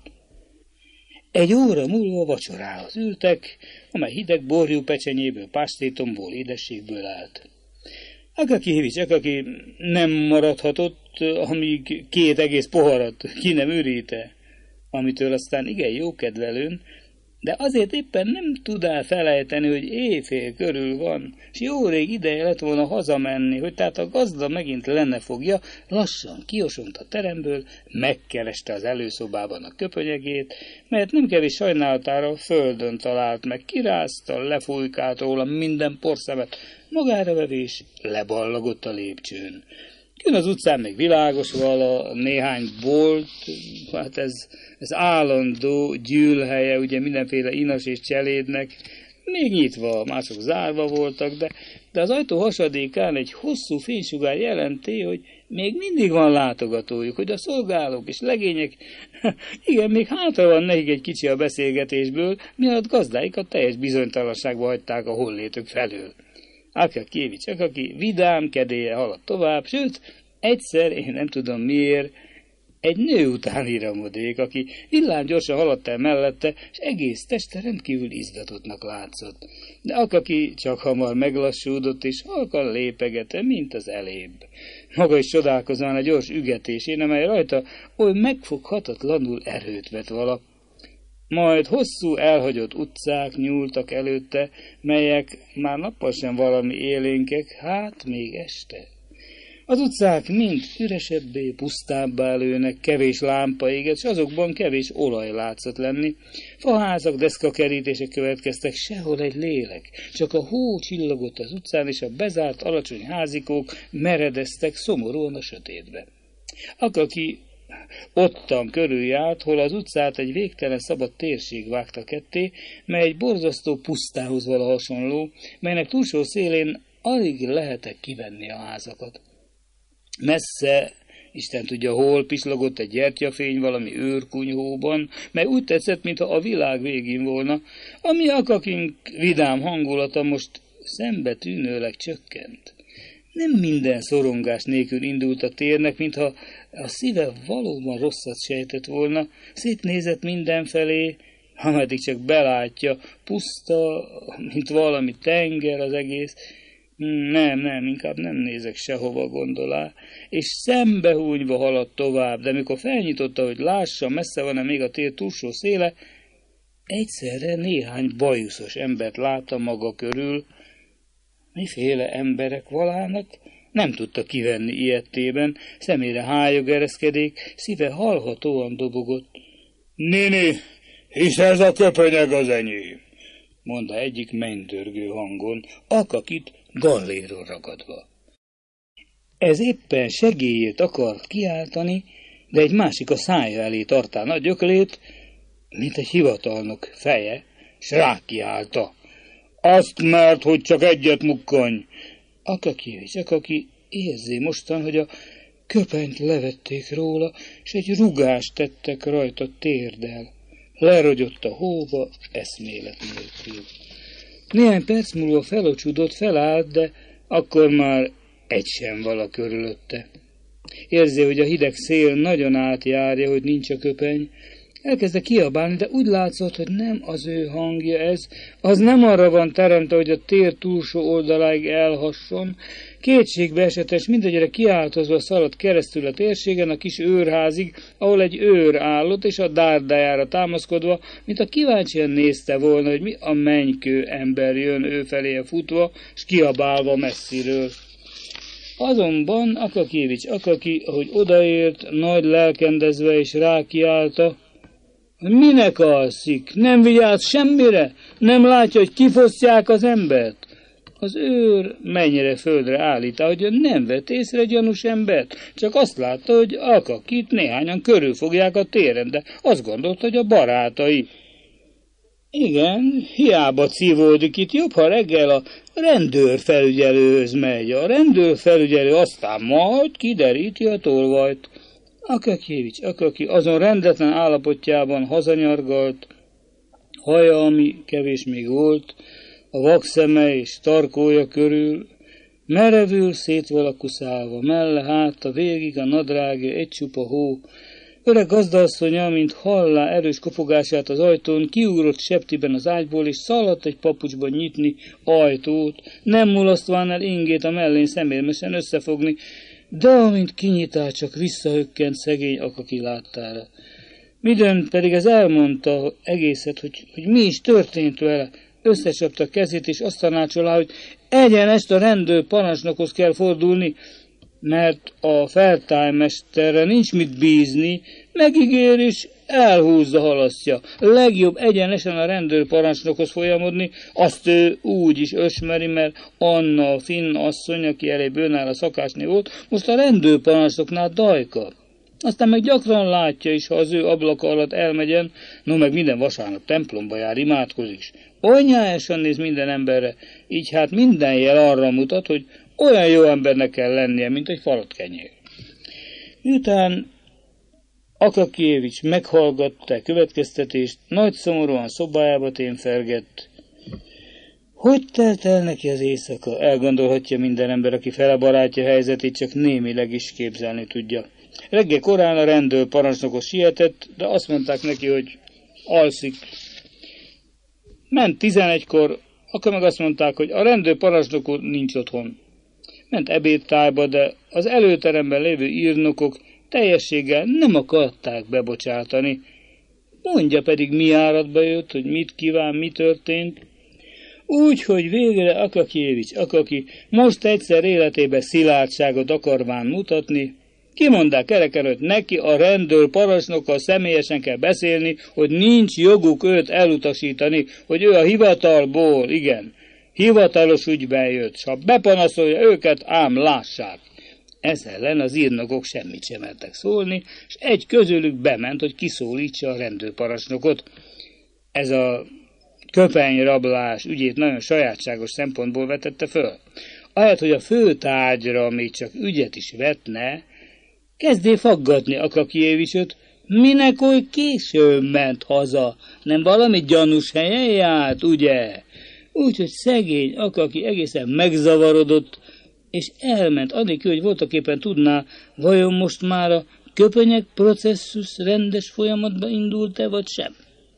Egy óra múlva vacsorához ültek, amely hideg borjú pecsenyéből, pástétomból, édességből állt. Akakijevics Akaki nem maradhatott, amíg két egész poharat ki nem üríte, amitől aztán igen jókedvelőn, de azért éppen nem tud elfelejteni, hogy éjfél körül van, és jó rég ideje lett volna hazamenni, hogy tehát a gazda megint lenne fogja, lassan kiosont a teremből, megkereste az előszobában a köpönyegét, mert nem kevés sajnálatára a földön talált meg, kirázta, lefújkált róla minden porszemet, magára vevés leballagott a lépcsőn. Jön az utcán még világos vala, néhány bolt, hát ez, ez állandó gyűlhelye, ugye mindenféle inas és cselédnek, még nyitva, mások zárva voltak, de, de az ajtó hasadékán egy hosszú fénysugár jelenti, hogy még mindig van látogatójuk, hogy a szolgálók és legények, igen, még hátra van nekik egy kicsi a beszélgetésből, miatt gazdáikat teljes bizonytalanságba hagyták a hollétök felől. Akakijevics Akaki vidám kedélye haladt tovább, sőt, egyszer, én nem tudom miért, egy nő után iramodék, aki villámgyorsan haladt el mellette, és egész teste rendkívül izgatottnak látszott. De Akaki csak hamar meglassúdott, és halkan lépegette, mint az elébb. Maga is csodálkozván a gyors ügetésén, amely rajta oly megfoghatatlanul erőt vett vala. Majd hosszú elhagyott utcák nyúltak előtte, melyek már nappal sem valami élénkek, hát még este. Az utcák mind üresebbé, pusztábbá lőnek, kevés lámpa éget, s azokban kevés olaj látszott lenni. Faházak, deszkakerítések következtek, sehol egy lélek, csak a hó csillogott az utcán, és a bezárt alacsony házikók meredeztek szomorúan a sötétbe. Akaki Ottan körüljárt, hol az utcát egy végtelen szabad térség vágta ketté, mely egy borzasztó pusztához vala hasonló, melynek túlsó szélén alig lehetett kivenni a házakat. Messze, Isten tudja hol, pislogott egy gyertyafény valami őrkunyhóban, mely úgy tetszett, mintha a világ végén volna, ami Akakink vidám hangulata most szembetűnőleg csökkent. Nem minden szorongás nélkül indult a térnek, mintha a szíve valóban rosszat sejtett volna, szétnézett mindenfelé, ameddig csak belátja, puszta, mint valami tenger az egész. Nem, nem, inkább nem nézek sehova, gondolá, és szembehúnyva haladt tovább, de mikor felnyitotta, hogy lássa, messze van-e még a tér túlsó széle, egyszerre néhány bajuszos embert látta maga körül. Miféle emberek valának? Nem tudta kivenni ilyettében, szemére hályog ereszkedék, szíve hallhatóan dobogott. Néni, hisz ez a köpenyeg az enyém, mondta egyik mennydörgő hangon, Akakit galléról ragadva. Ez éppen segélyét akart kiáltani, de egy másik a szája elé tartá nagy öklét, mint egy hivatalnok feje, s rákiálta. Azt mert, hogy csak egyet mukkanj. Akakievics Akaki érzi mostan, hogy a köpenyt levették róla, s egy rugást tettek rajta térdel. Lerogyott a hóba, eszmélet nélkül. Néhány perc múlva felocsudott, felállt, de akkor már egy sem vala körülötte. Érzi, hogy a hideg szél nagyon átjárja, hogy nincs a köpeny. Elkezdte kiabálni, de úgy látszott, hogy nem az ő hangja ez, az nem arra van teremtve, hogy a tér túlsó oldaláig elhasson. Kétségbe esetes, mindegyre kiáltozva szaladt keresztül a térségen a kis őrházig, ahol egy őr állott, és a dárdájára támaszkodva, mint a kíváncsian nézte volna, hogy mi a mennykő ember jön ő feléje futva, s kiabálva messziről. Azonban Akakievics Akaki, ahogy odaért, nagy lelkendezve és rákiálta, minek alszik? Nem vigyáz semmire? Nem látja, hogy kifosztják az embert? Az őr mennyire földre állítá, hogy nem vett észre gyanús embert, csak azt látta, hogy Akakit néhányan körülfogják a téren, de azt gondolta, hogy a barátai. Igen, hiába cívódik itt, jobb, ha reggel a rendőrfelügyelőhöz megy. A rendőrfelügyelő aztán majd kideríti a tolvajt. Akakievics Akaki azon rendetlen állapotjában hazanyargalt, haja, ami kevés még volt, a vakszeme és tarkója körül, merevül szétvalakuszálva, melle hátta végig a nadrágja egy csupa hó. Öreg gazdaasszonya, mint hallá erős kopogását az ajtón, kiugrott septiben az ágyból, és szaladt egy papucsban nyitni ajtót, nem mulasztván el ingét a mellén szemérmesen összefogni, de amint kinyitál, csak visszahökkent szegény Akaki láttára. Midőn pedig ez elmondta egészet, hogy, hogy mi is történt vele. Összecsapta kezét, és azt tanácsolá, hogy egyenest a rendőr parancsnokhoz kell fordulni, mert a feltájmesterre nincs mit bízni, megígér és elhúzza, halasztja. Legjobb egyenesen a rendőr parancsnokhoz folyamodni, azt ő úgy is ösmeri, mert Anna, a finn asszony, aki elég bőnál a szakásné volt, most a rendőr parancsnoknál dajka. Aztán meg gyakran látja is, ha az ő ablaka alatt elmegyen, no meg minden vasárnap templomba jár, imádkozik. Oly nyájasan néz minden emberre, így hát minden jel arra mutat, hogy olyan jó embernek kell lennie, mint egy falatkenyér. Miután Akakievics meghallgatta következtetést, nagy szomorúan szobájába témfergett. Hogy telt el neki az éjszaka? Elgondolhatja minden ember, aki fele barátja helyzetét, csak némileg is képzelni tudja. Reggel korán a rendőr parancsnokhoz sietett, de azt mondták neki, hogy alszik. Ment tizenegykor, akkor meg azt mondták, hogy a rendőr parancsnok úr nincs otthon. Ment ebédtájba, de az előteremben lévő írnokok teljességgel nem akarták bebocsátani. Mondja pedig, mi áradba jött, hogy mit kíván, mi történt. Úgy, hogy végre Akakievics Akaki most egyszer életébe szilárdságot akarván mutatni, kimondták kereken, hogy neki a rendőr parancsnokkal személyesen kell beszélni, hogy nincs joguk őt elutasítani, hogy ő a hivatalból, igen, hivatalos ügyben jött, s ha bepanaszolja őket, ám lássák. Ez ellen az írnokok semmit sem mertek szólni, és egy közülük bement, hogy kiszólítsa a rendőrparancsnokot. Ez a köpenyrablás ügyét nagyon sajátságos szempontból vetette föl. Ahelyett, hogy a főtárgyra még csak ügyet is vetne, kezdé faggatni Akakijévicsot, minek oly későn ment haza, nem valami gyanús helyen járt, ugye? Úgyhogy szegény Akaki egészen megzavarodott, és elment, anélkül, hogy voltaképpen tudná, vajon most már a köpenyek processzus rendes folyamatba indult-e, vagy sem.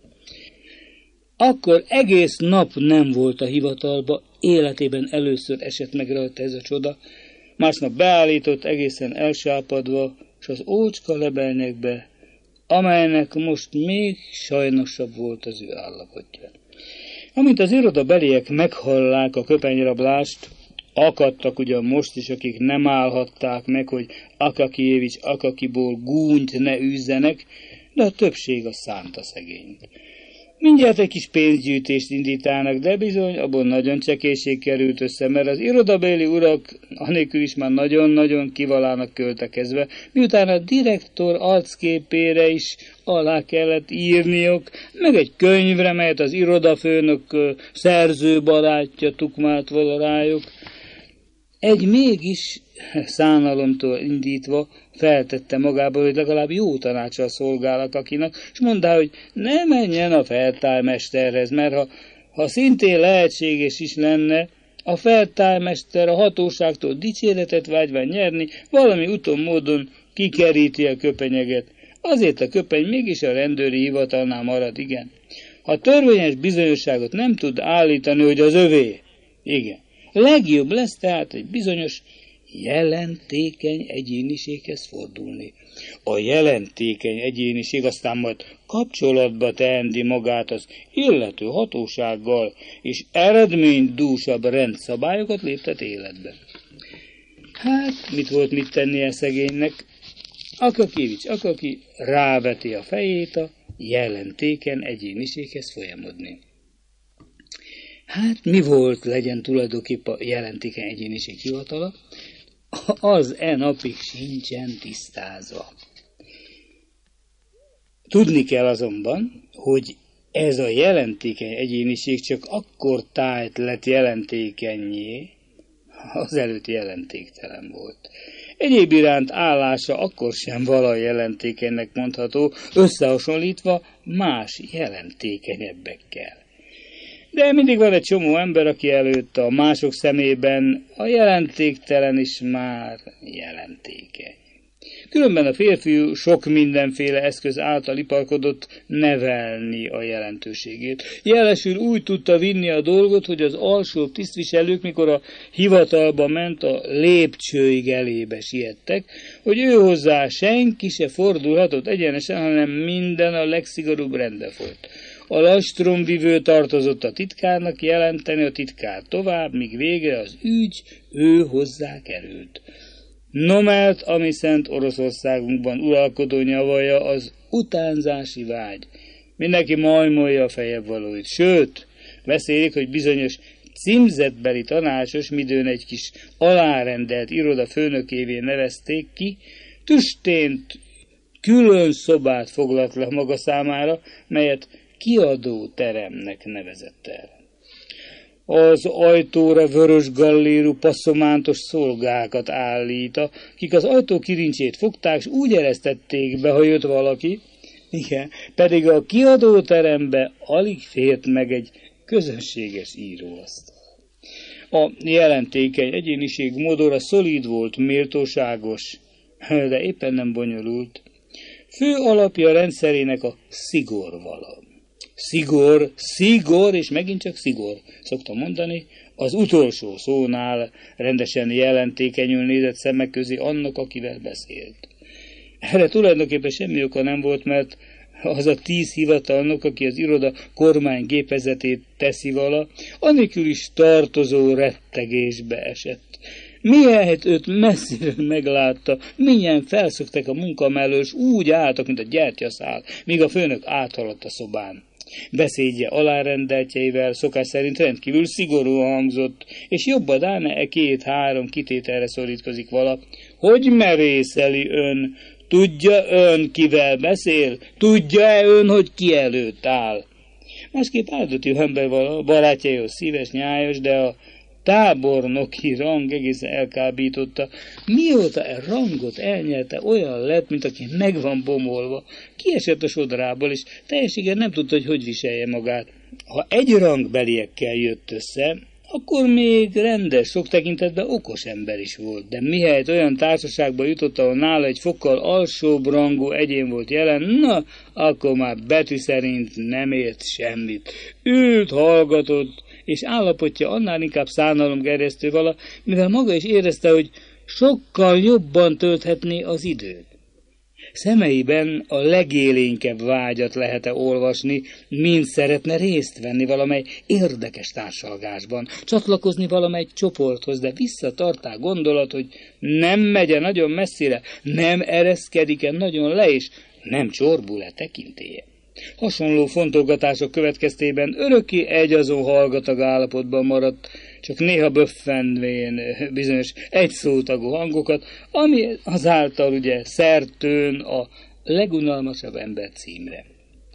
Akkor egész nap nem volt a hivatalba, életében először esett meg rajta ez a csoda. Másnap beállított egészen elsápadva, és az ócska lebelnyekbe, amelynek most még sajnosabb volt az ő állapotja. Amint az irodabeliek meghallák a köpenyrablást, akadtak ugyan most is, akik nem állhatták meg, hogy Akakijevics Akakiból gúnyt ne űzzenek, de a többség a szánta szegényt. Mindjárt egy kis pénzgyűjtést indítának, de bizony abban nagyon csekéség került össze, mert az irodabéli urak anélkül is már nagyon-nagyon kivalának költekezve, miután a direktor arcképére is alá kellett írniok, meg egy könyvre, melyet az irodafőnök szerzőbarátja tukmált vala rájuk. Egy mégis szánalomtól indítva feltette magából, hogy legalább jó tanácssal szolgál Akakinak, és mondta, hogy ne menjen a feltájmesterhez, mert ha, ha szintén lehetséges is lenne, a feltájmester a hatóságtól dicséretet vágyván nyerni, valami úton módon kikeríti a köpenyeget. Azért a köpeny mégis a rendőri hivatalnál marad, igen. Ha törvényes bizonyosságot nem tud állítani, hogy az övé, igen. Legjobb lesz tehát egy bizonyos jelentékeny egyéniséghez fordulni. A jelentékeny egyéniség aztán majd kapcsolatba tehendi magát az illető hatósággal, és eredménydúsabb rendszabályokat léptet életbe. Hát, mit volt mit tennie szegénynek? Akakijevics Akaki ráveti a fejét a jelentékeny egyéniséghez folyamodni. Hát mi volt legyen tulajdonképpen a jelentékeny egyéniség hivatala? Az e napig sincsen tisztázva. Tudni kell azonban, hogy ez a jelentékeny egyéniség csak akkor tájt lett jelentékennyé, azelőtt jelentéktelen volt. Egyéb iránt állása akkor sem vala jelentékenynek mondható, összehasonlítva más jelentékenyebbekkel. De mindig van egy csomó ember, aki előtt a mások szemében a jelentéktelen is már jelentékeny. Különben a férfiú sok mindenféle eszköz által iparkodott nevelni a jelentőségét. Jelesül úgy tudta vinni a dolgot, hogy az alsóbb tisztviselők, mikor a hivatalba ment, a lépcsőig elébe siettek, hogy ő hozzá senki se fordulhatott egyenesen, hanem minden a legszigorúbb rendbe folyt. A lastromvivő tartozott a titkárnak jelenteni, a titkár tovább, míg végre az ügy ő hozzá került. No mert, ami szent Oroszországunkban uralkodó nyavaja, az utánzási vágy. Mindenki majmolja a fejebb valóit. Sőt, beszélik, hogy bizonyos címzetbeli tanácsos, midőn egy kis alárendelt iroda főnökévé nevezték ki, tüstént külön szobát foglalt le maga számára, melyet kiadó teremnek nevezett el. Az ajtóra vörös gallérú passzomántos szolgákat állít, akik az ajtó kirincsét fogták, és úgy eresztették be, ha jött valaki, igen, pedig a kiadóterembe alig fért meg egy közönséges íróasztal. A jelentékeny egyéniség modora szolíd volt, méltóságos, de éppen nem bonyolult. Fő alapja rendszerének a szigor vala. Szigor, szigor, és megint csak szigor, szoktam mondani, az utolsó szónál rendesen jelentékenyül nézett szemek közé annak, akivel beszélt. Erre tulajdonképpen semmi oka nem volt, mert az a tíz hivatalnok, aki az iroda kormány gépezetét teszi vala, anélkül is tartozó rettegésbe esett. Mihelyt őt messziről meglátta, mindjárt felszöktek a munka mellől, és úgy álltak, mint a gyertyaszál, míg a főnök áthaladt a szobán. Beszédje alárendeltjeivel szokás szerint rendkívül szigorúan hangzott, és jobbadán e két-három kitételre szorítkozik vala. Hogy merészeli ön? Tudja ön, kivel beszél? Tudja-e ön, hogy ki előtt áll? Másképp áldott jó ember vala, barátjaihoz szíves, nyájas, de a tábornoki rang egészen elkábította. Mióta e rangot elnyelte, olyan lett, mint aki meg van bomolva. Kiesett a sodrából, és teljességgel nem tudta, hogy hogy viselje magát. Ha egy rangbeliekkel jött össze, akkor még rendes, sok tekintetben okos ember is volt, de mihelyt olyan társaságba jutott, ahol nála egy fokkal alsóbb rangú egyén volt jelen, na, akkor már betű szerint nem ért semmit. Ült, hallgatott, és állapotja annál inkább szánalomgerjesztő vala, mivel maga is érezte, hogy sokkal jobban tölthetné az időt. Szemeiben a legélénkebb vágyat lehet-e olvasni, mint szeretne részt venni valamely érdekes társalgásban, csatlakozni valamely csoporthoz, de visszatartá gondolat, hogy nem megye nagyon messzire, nem ereszkedik-e nagyon le, és nem csorbul-e tekintélye. Hasonló fontolgatások következtében örökké egyazon hallgatag állapotban maradt, csak néha böffendvén bizonyos egyszótagú hangokat, ami azáltal ugye szertőn a legunalmasabb ember címre.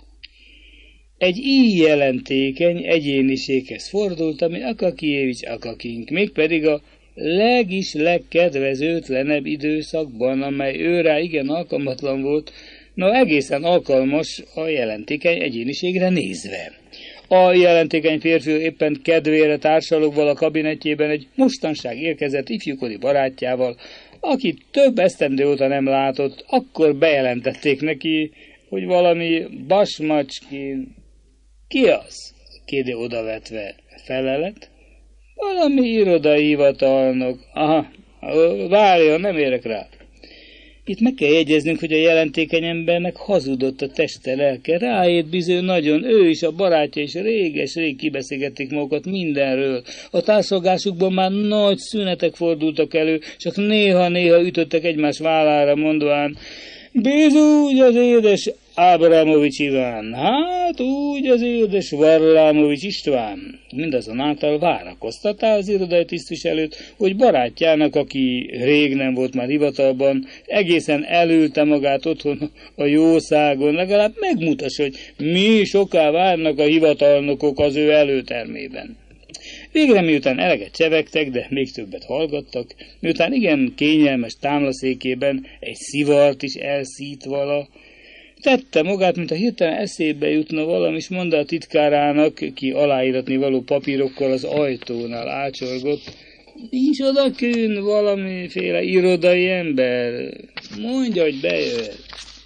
Egy így jelentékeny egyéniséghez fordult, ami Akakijévics Akakink, mégpedig a legis legkedvezőtlenebb időszakban, amely őrá igen alkalmatlan volt, no egészen alkalmas a jelentékeny egyéniségre nézve. A jelentékeny férfi éppen kedvére társalogval a kabinetjében egy mostanság érkezett ifjúkori barátjával, akit több esztendő óta nem látott, akkor bejelentették neki, hogy valami Basmacskin... Ki az? Kérde odavetve felelet. Valami irodai hivatalnok. Aha, várjon, nem érek rá. Itt meg kell jegyeznünk, hogy a jelentékeny embernek hazudott a teste lelke. Ráért bizony nagyon, ő is, a barátja is réges-rég kibeszélgették magukat mindenről. A társalgásukban már nagy szünetek fordultak elő, csak néha-néha ütöttek egymás vállára, mondván, bizony az édes Ábramovics Iván, hát úgy az édes Varlamovics István. Mindazonáltal várakoztatta az irodai tisztviselőt, hogy barátjának, aki rég nem volt már hivatalban, egészen elülte magát otthon a jószágon, legalább megmutassa, hogy mi soká várnak a hivatalnokok az ő előtermében. Végre miután eleget csevegtek, de még többet hallgattak, miután igen kényelmes támlaszékében egy szivart is elszít vala, tette magát, mint a hirtelen eszébe jutna valami, és mondta a titkárának, ki aláíratni való papírokkal az ajtónál ácsorgott, nincs odakün valamiféle irodai ember, mondja, hogy bejöhet.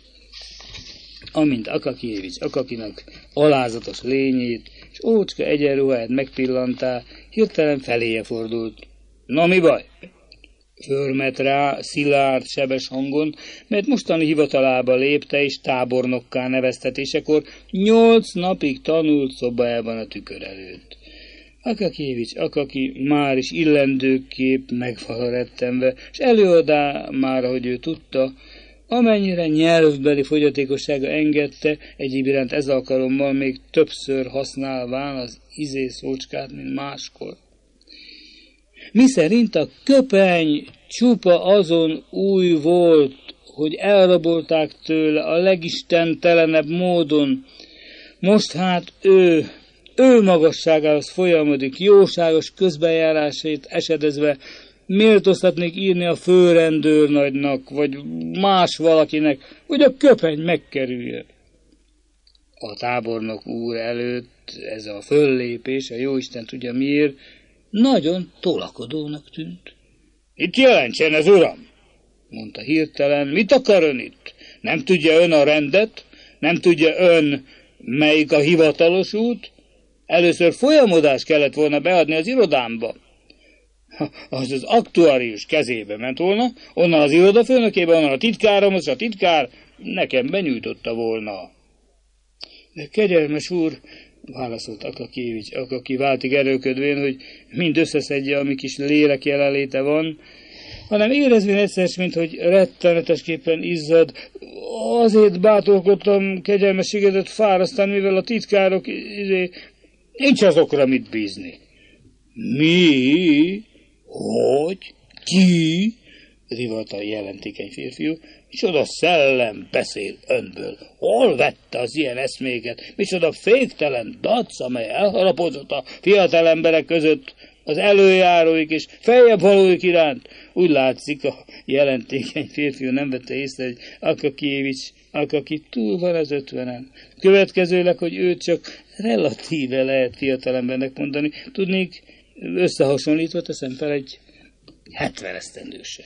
Amint Akakijévics Akakinak alázatos lényét, és ócska egyenruháját megpillantá, hirtelen feléje fordult. Na mi baj? Förmet rá szilárd, sebes hangon, mert mostani hivatalába lépte, és tábornokká neveztetésekor nyolc napig tanult szobájában a tükör előtt. Akakijévics Akaki már is illendőképp megvala rettenve, és előadá már, hogy ő tudta, amennyire nyelvbeli fogyatékossága engedte, egyéb iránt ez alkalommal még többször használván az izé szócskát, mint máskor. Miszerint a köpeny csupa azon új volt, hogy elrabolták tőle a legistentelenebb módon. Most hát ő, ő magasságához folyamodik, jóságos közbenjárásait esedezve, méltóztatnék írni a főrendőrnagynak, vagy más valakinek, hogy a köpeny megkerülje. A tábornok úr előtt ez a föllépés, a jóisten tudja miért, nagyon tolakodónak tűnt. Itt jelentsen ez, uram, mondta hirtelen. Mit akar ön itt? Nem tudja ön a rendet? Nem tudja ön, melyik a hivatalos út? Először folyamodást kellett volna beadni az irodámba. Az az aktuárius kezébe ment volna, onnan az irodafőnökébe, onnan a titkáromhoz, a titkár nekem benyújtotta volna. De kegyelmes úr, válaszolt Akakijévics Akaki váltig erőködvén, hogy mind összeszedje, ami kis lélek jelenléte van. hanem érezvén egyszer, mint hogy rettenetesképpen izzad. Azért bátorkodtam kegyelmességedet fárasztani, mivel a titkárok, izé, nincs azokra mit bízni. Mi? Hogy? Ki? Rivalta a jelentékeny férfiú. Micsoda szellem beszél önből. Hol vette az ilyen eszméket? Micsoda féktelen dac, amely elharapodott a fiatal emberek között az előjáróik és feljebb valóik iránt. Úgy látszik, a jelentékeny férfiú nem vette észre, hogy Akakievics, Akaki túl van az ötvenen. Következőleg, hogy őt csak relatíve lehet fiatalembernek mondani, tudnék, összehasonlítva teszem fel egy hetven esztendősen.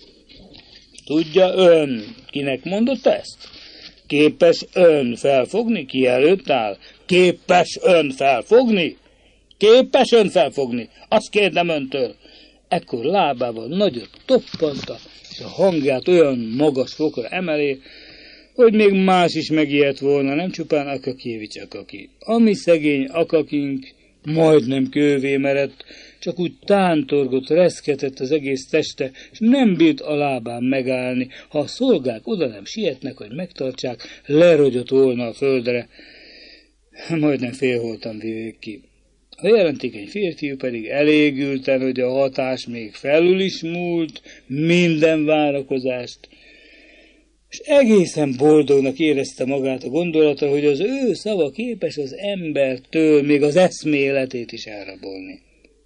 Tudja ön, kinek mondott ezt? Képes ön felfogni, ki előtt áll? Képes ön felfogni? Képes ön felfogni? Azt kérdem öntől. Ekkor lábával nagyot toppanta, és a hangját olyan magas fokra emeli, hogy még más is megijedt volna, nem csupán Akakievics Akaki. Ami szegény Akakink majdnem kővé merett, csak úgy tántorgott, reszketett az egész teste, és nem bírt a lábán megállni. Ha a szolgák oda nem sietnek, hogy megtartsák, lerogyott volna a földre. Majdnem félholtan vívők ki. A jelentékeny férfiú pedig elégülten, hogy a hatás még felül is múlt minden várakozást, és egészen boldognak érezte magát a gondolata, hogy az ő szava képes az embertől még az eszméletét is elrabolni.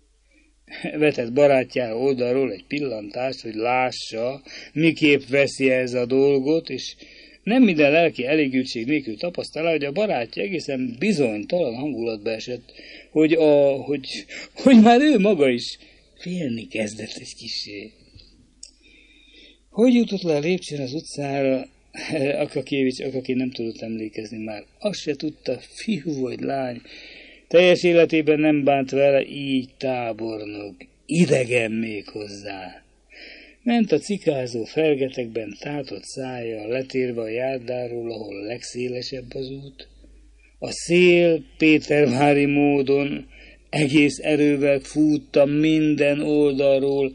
Vetett barátjára oldalról egy pillantást, hogy lássa, miképp veszi ez a dolgot, és nem minden lelki elégültség nélkül tapasztalja, hogy a barátja egészen bizonytalan hangulatba esett, hogy, a, hogy, hogy már ő maga is félni kezdett egy kissé. Hogy jutott le a lépcsőn az utcára, Akakievics Akaki nem tudott emlékezni már. Azt se tudta, fiú vagy lány. Teljes életében nem bánt vele így tábornok, idegen még hozzá. Ment a cikázó felgetekben tátott szája, letérve a járdáról, ahol legszélesebb az út. A szél pétervári módon egész erővel fújta minden oldalról,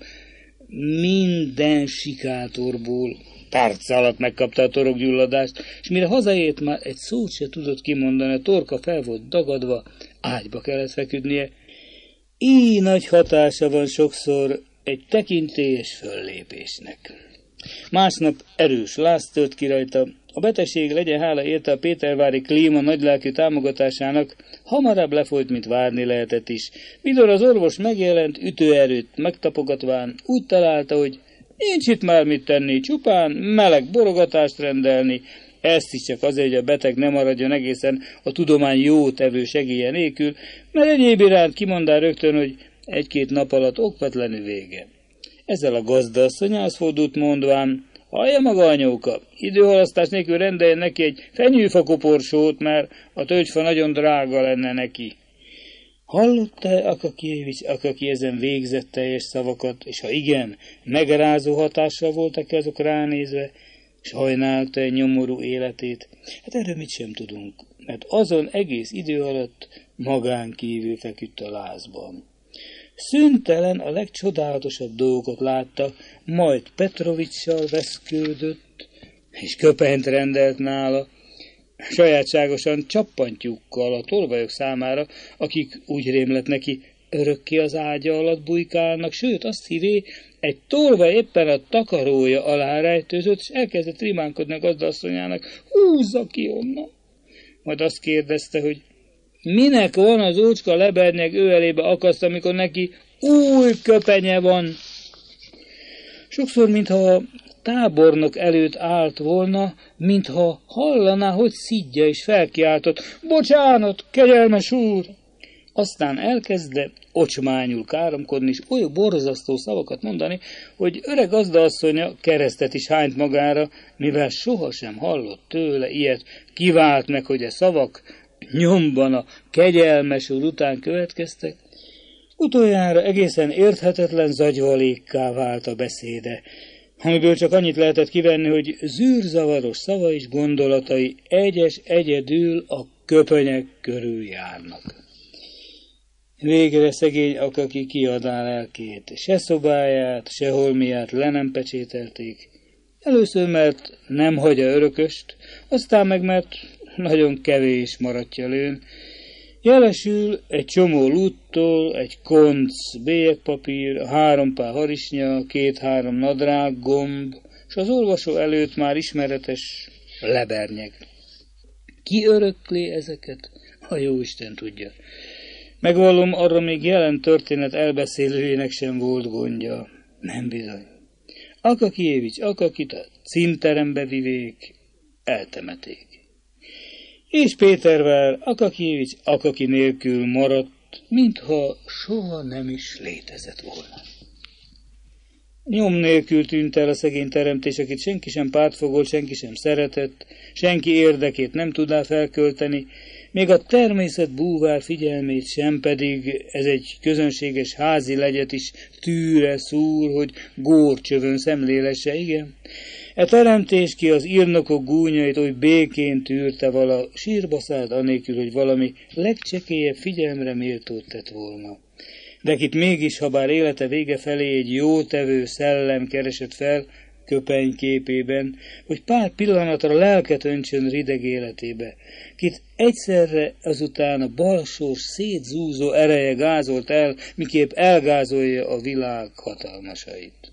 minden sikátorból. Perc alatt megkapta a torokgyulladást, és mire hazaért, már egy szót se tudott kimondani, a torka fel volt dagadva, ágyba kellett feküdnie. Így nagy hatása van sokszor egy tekintélyes föllépésnek. Másnap erős láz tört ki rajta. A betegség, legyen hála érte a pétervári klíma nagylelkű támogatásának, hamarabb lefolyt, mint várni lehetett is. Mikor az orvos megjelent, ütőerőt megtapogatván, úgy találta, hogy nincs itt már mit tenni, csupán meleg borogatást rendelni, ezt is csak azért, hogy a beteg ne maradjon egészen a tudomány jó tevő segélye nélkül, mert egyéb iránt kimondál rögtön, hogy egy-két nap alatt okvetlenül vége. Ezzel a gazdaasszonyához fordult mondván, hallja maga anyóka, időhalasztás nélkül rendeljen neki egy fenyőfakoporsót, mert a tölgyfa nagyon drága lenne neki. Hallotta Akakievics Akaki ezen végzett teljes szavakat, és ha igen, megrázó hatással voltak-e azok ránézve, sajnálta egy nyomorú életét? Hát erről mit sem tudunk, mert azon egész idő alatt magán kívül feküdt a lázban. Szüntelen a legcsodálatosabb dolgokat látta, majd Petrovicssal veszkődött, és köpenyt rendelt nála, sajátságosan csappantyúkkal a tolvajok számára, akik úgy rémlett neki, örökké az ágya alatt bujkálnak, sőt azt hívé, egy tolvaj éppen a takarója alá rejtőzött, és elkezdett rimánkodni a gazdaasszonyának, húzza ki onnan. Majd azt kérdezte, hogy minek van az ócska lebernyeg ő elébe akaszt, amikor neki új köpenye van. Sokszor, mintha a tábornok előtt állt volna, mintha hallaná, hogy szidja, és felkiáltott, bocsánat, kegyelmes úr! Aztán elkezdte ocsmányul káromkodni, és olyan borzasztó szavakat mondani, hogy öreg gazdaasszonya keresztet is hányt magára, mivel sohasem hallott tőle ilyet, kivált meg, hogy a szavak nyomban a kegyelmes úr után következtek. Utoljára egészen érthetetlen zagyvalékká vált a beszéde, amiből csak annyit lehetett kivenni, hogy zűrzavaros szava és gondolatai egyes egyedül a köpenyek körül járnak. Végre szegény Akaki kiadná lelkét, se szobáját, se holmiát le nem pecsételték. Először, mert nem hagyja örököst, aztán meg, mert nagyon kevés maradja lőn. Jelesül egy csomó luttól, egy konc bélyegpapír, három pár harisnya, két-három nadrág, gomb, s az olvasó előtt már ismeretes lebernyeg. Ki örökli ezeket? A jóisten tudja. Megvallom, arra még jelen történet elbeszélőjének sem volt gondja. Nem bizony. Akakijévics Akakit a címterembe vivék, eltemeték. És Pétervár Akakijévics Akaki nélkül maradt, mintha soha nem is létezett volna. Nyom nélkül tűnt el a szegény teremtés, akit senki sem pártfogolt, senki sem szeretett, senki érdekét nem tudná felkölteni, még a természet búvár figyelmét sem, pedig ez egy közönséges házi legyet is tűre szúr, hogy górcsövön szemlélesse, igen. E teremtés ki az írnokok gúnyait oly békén tűrte vala, sírba szállt anélkül, hogy valami legcsekélyebb figyelemre méltót tett volna. De kit mégis, ha bár élete vége felé egy jótevő szellem keresett fel köpeny képében, hogy pár pillanatra lelket öntsön rideg életébe, kit egyszerre azután a balsors szétzúzó ereje gázolt el, miképp elgázolja a világ hatalmasait.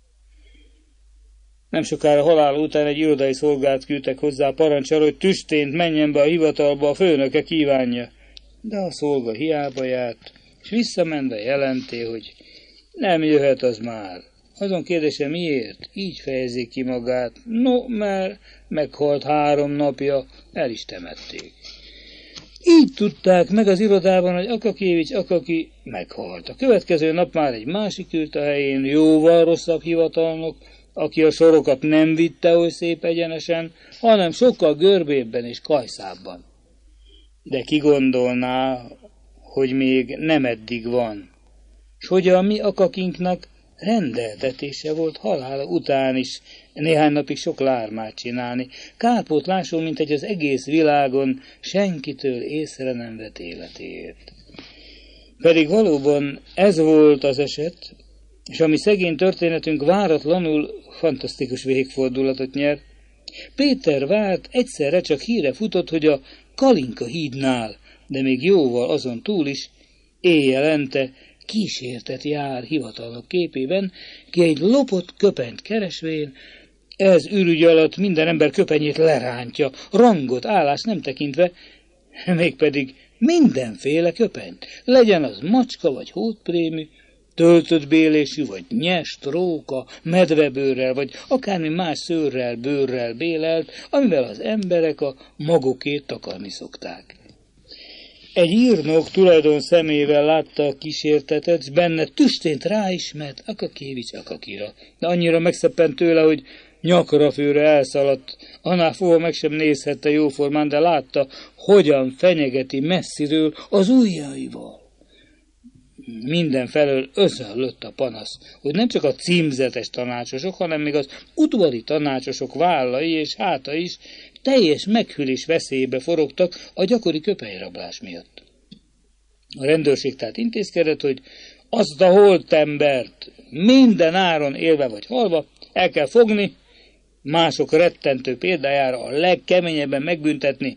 Nem sokára halála után egy irodai szolgált küldtek hozzá parancsal, hogy tüstént menjen be a hivatalba, a főnöke kívánja. De a szolga hiába járt, és visszamenve jelenté, hogy nem jöhet az már. Azon kérdése miért? Így fejezik ki magát. No, mert meghalt három napja, el is temették. Így tudták meg az irodában, hogy Akakijévics Akaki meghalt. A következő nap már egy másik ült a helyén, jóval rosszabb hivatalnok, aki a sorokat nem vitte oly szép egyenesen, hanem sokkal görbébben és kajszábban. De ki gondolná, hogy még nem eddig van, s hogy a mi Akakinknak rendeltetése volt halála után is néhány napig sok lármát csinálni, kárpótlásul, mint egy az egész világon senkitől észre nem vett életéért. Pedig valóban ez volt az eset, és ami szegény történetünk váratlanul fantasztikus végfordulatot nyer. Péter várt egyszerre csak híre futott, hogy a Kalinka hídnál, de még jóval azon túl is, éjjelente kísértet jár hivatalnok képében, ki egy lopott köpenyt keresvén, ez ürügy alatt minden ember köpenyét lerántja, rangot, állást nem tekintve, mégpedig mindenféle köpenyt, legyen az macska vagy hótprémű, töltött bélésű, vagy nyest, róka, medvebőrrel, vagy akármi más szőrrel, bőrrel bélelt, amivel az emberek a magukét takarni szokták. Egy írnok tulajdon szemével látta a kísértetet, s benne tüstént ráismert Akakijévics Akakira, de annyira megszeppent tőle, hogy nyakra főre elszaladt, annál fogva meg sem nézhette jóformán, de látta, hogyan fenyegeti messziről az ujjaival. Mindenfelől özönlött a panasz, hogy nem csak a címzetes tanácsosok, hanem még az udvari tanácsosok vállai és háta is teljes meghűlés veszélybe forogtak a gyakori köpenyrablás miatt. A rendőrség tehát intézkedett, hogy azt a holtembert minden áron élve vagy halva el kell fogni, mások rettentő példájára a legkeményebben megbüntetni.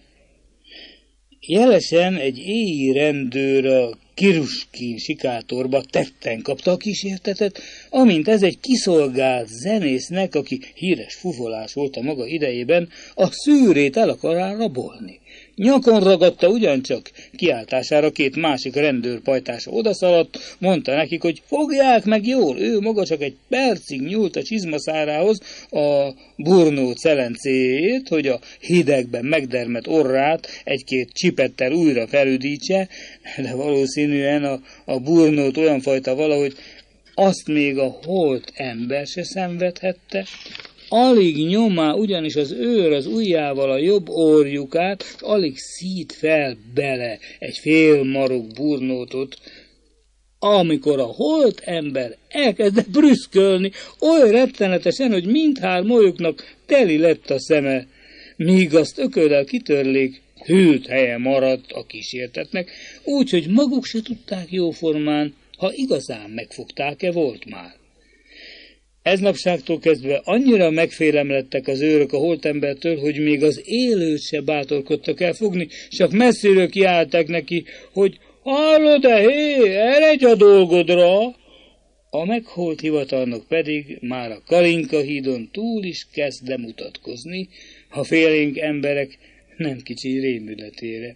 Jelesen egy éji rendőr a Kiruskin sikátorba tetten kapta a kísértetet, amint ez egy kiszolgált zenésznek, aki híres fuvolás volt a maga idejében, a szűrét el akará rabolni. Nyakon ragadta ugyancsak, kiáltására két másik rendőr pajtása odaszaladt, mondta nekik, hogy fogják meg jól, ő maga csak egy percig nyúlt a csizmaszárához a burnó celencéjét, hogy a hidegben megdermet orrát egy-két csipettel újra felüdítse, de valószínűen a, a burnót olyan fajta valahogy azt még a holt ember se szenvedhette. Alig nyomá ugyanis az őr az ujjával a jobb orjukát, és alig szít fel bele egy fél marok burnótot, amikor a holt ember elkezdett brüszkölni, oly rettenetesen, hogy mindhármójuknak teli lett a szeme, míg azt ököllel kitörlék, hűlt helye maradt a kísértetnek, úgyhogy maguk se tudták jóformán, ha igazán megfogták-e volt már. Ez napságtól kezdve annyira megfélemlettek az őrök a holtembertől, hogy még az élőt se bátorkodtak el fogni, csak messziről kiállták neki, hogy hallod-e, hé, eredj a dolgodra! A megholt hivatalnok pedig már a Kalinka hídon túl is kezd lemutatkozni, a félénk emberek nem kicsi rémületére.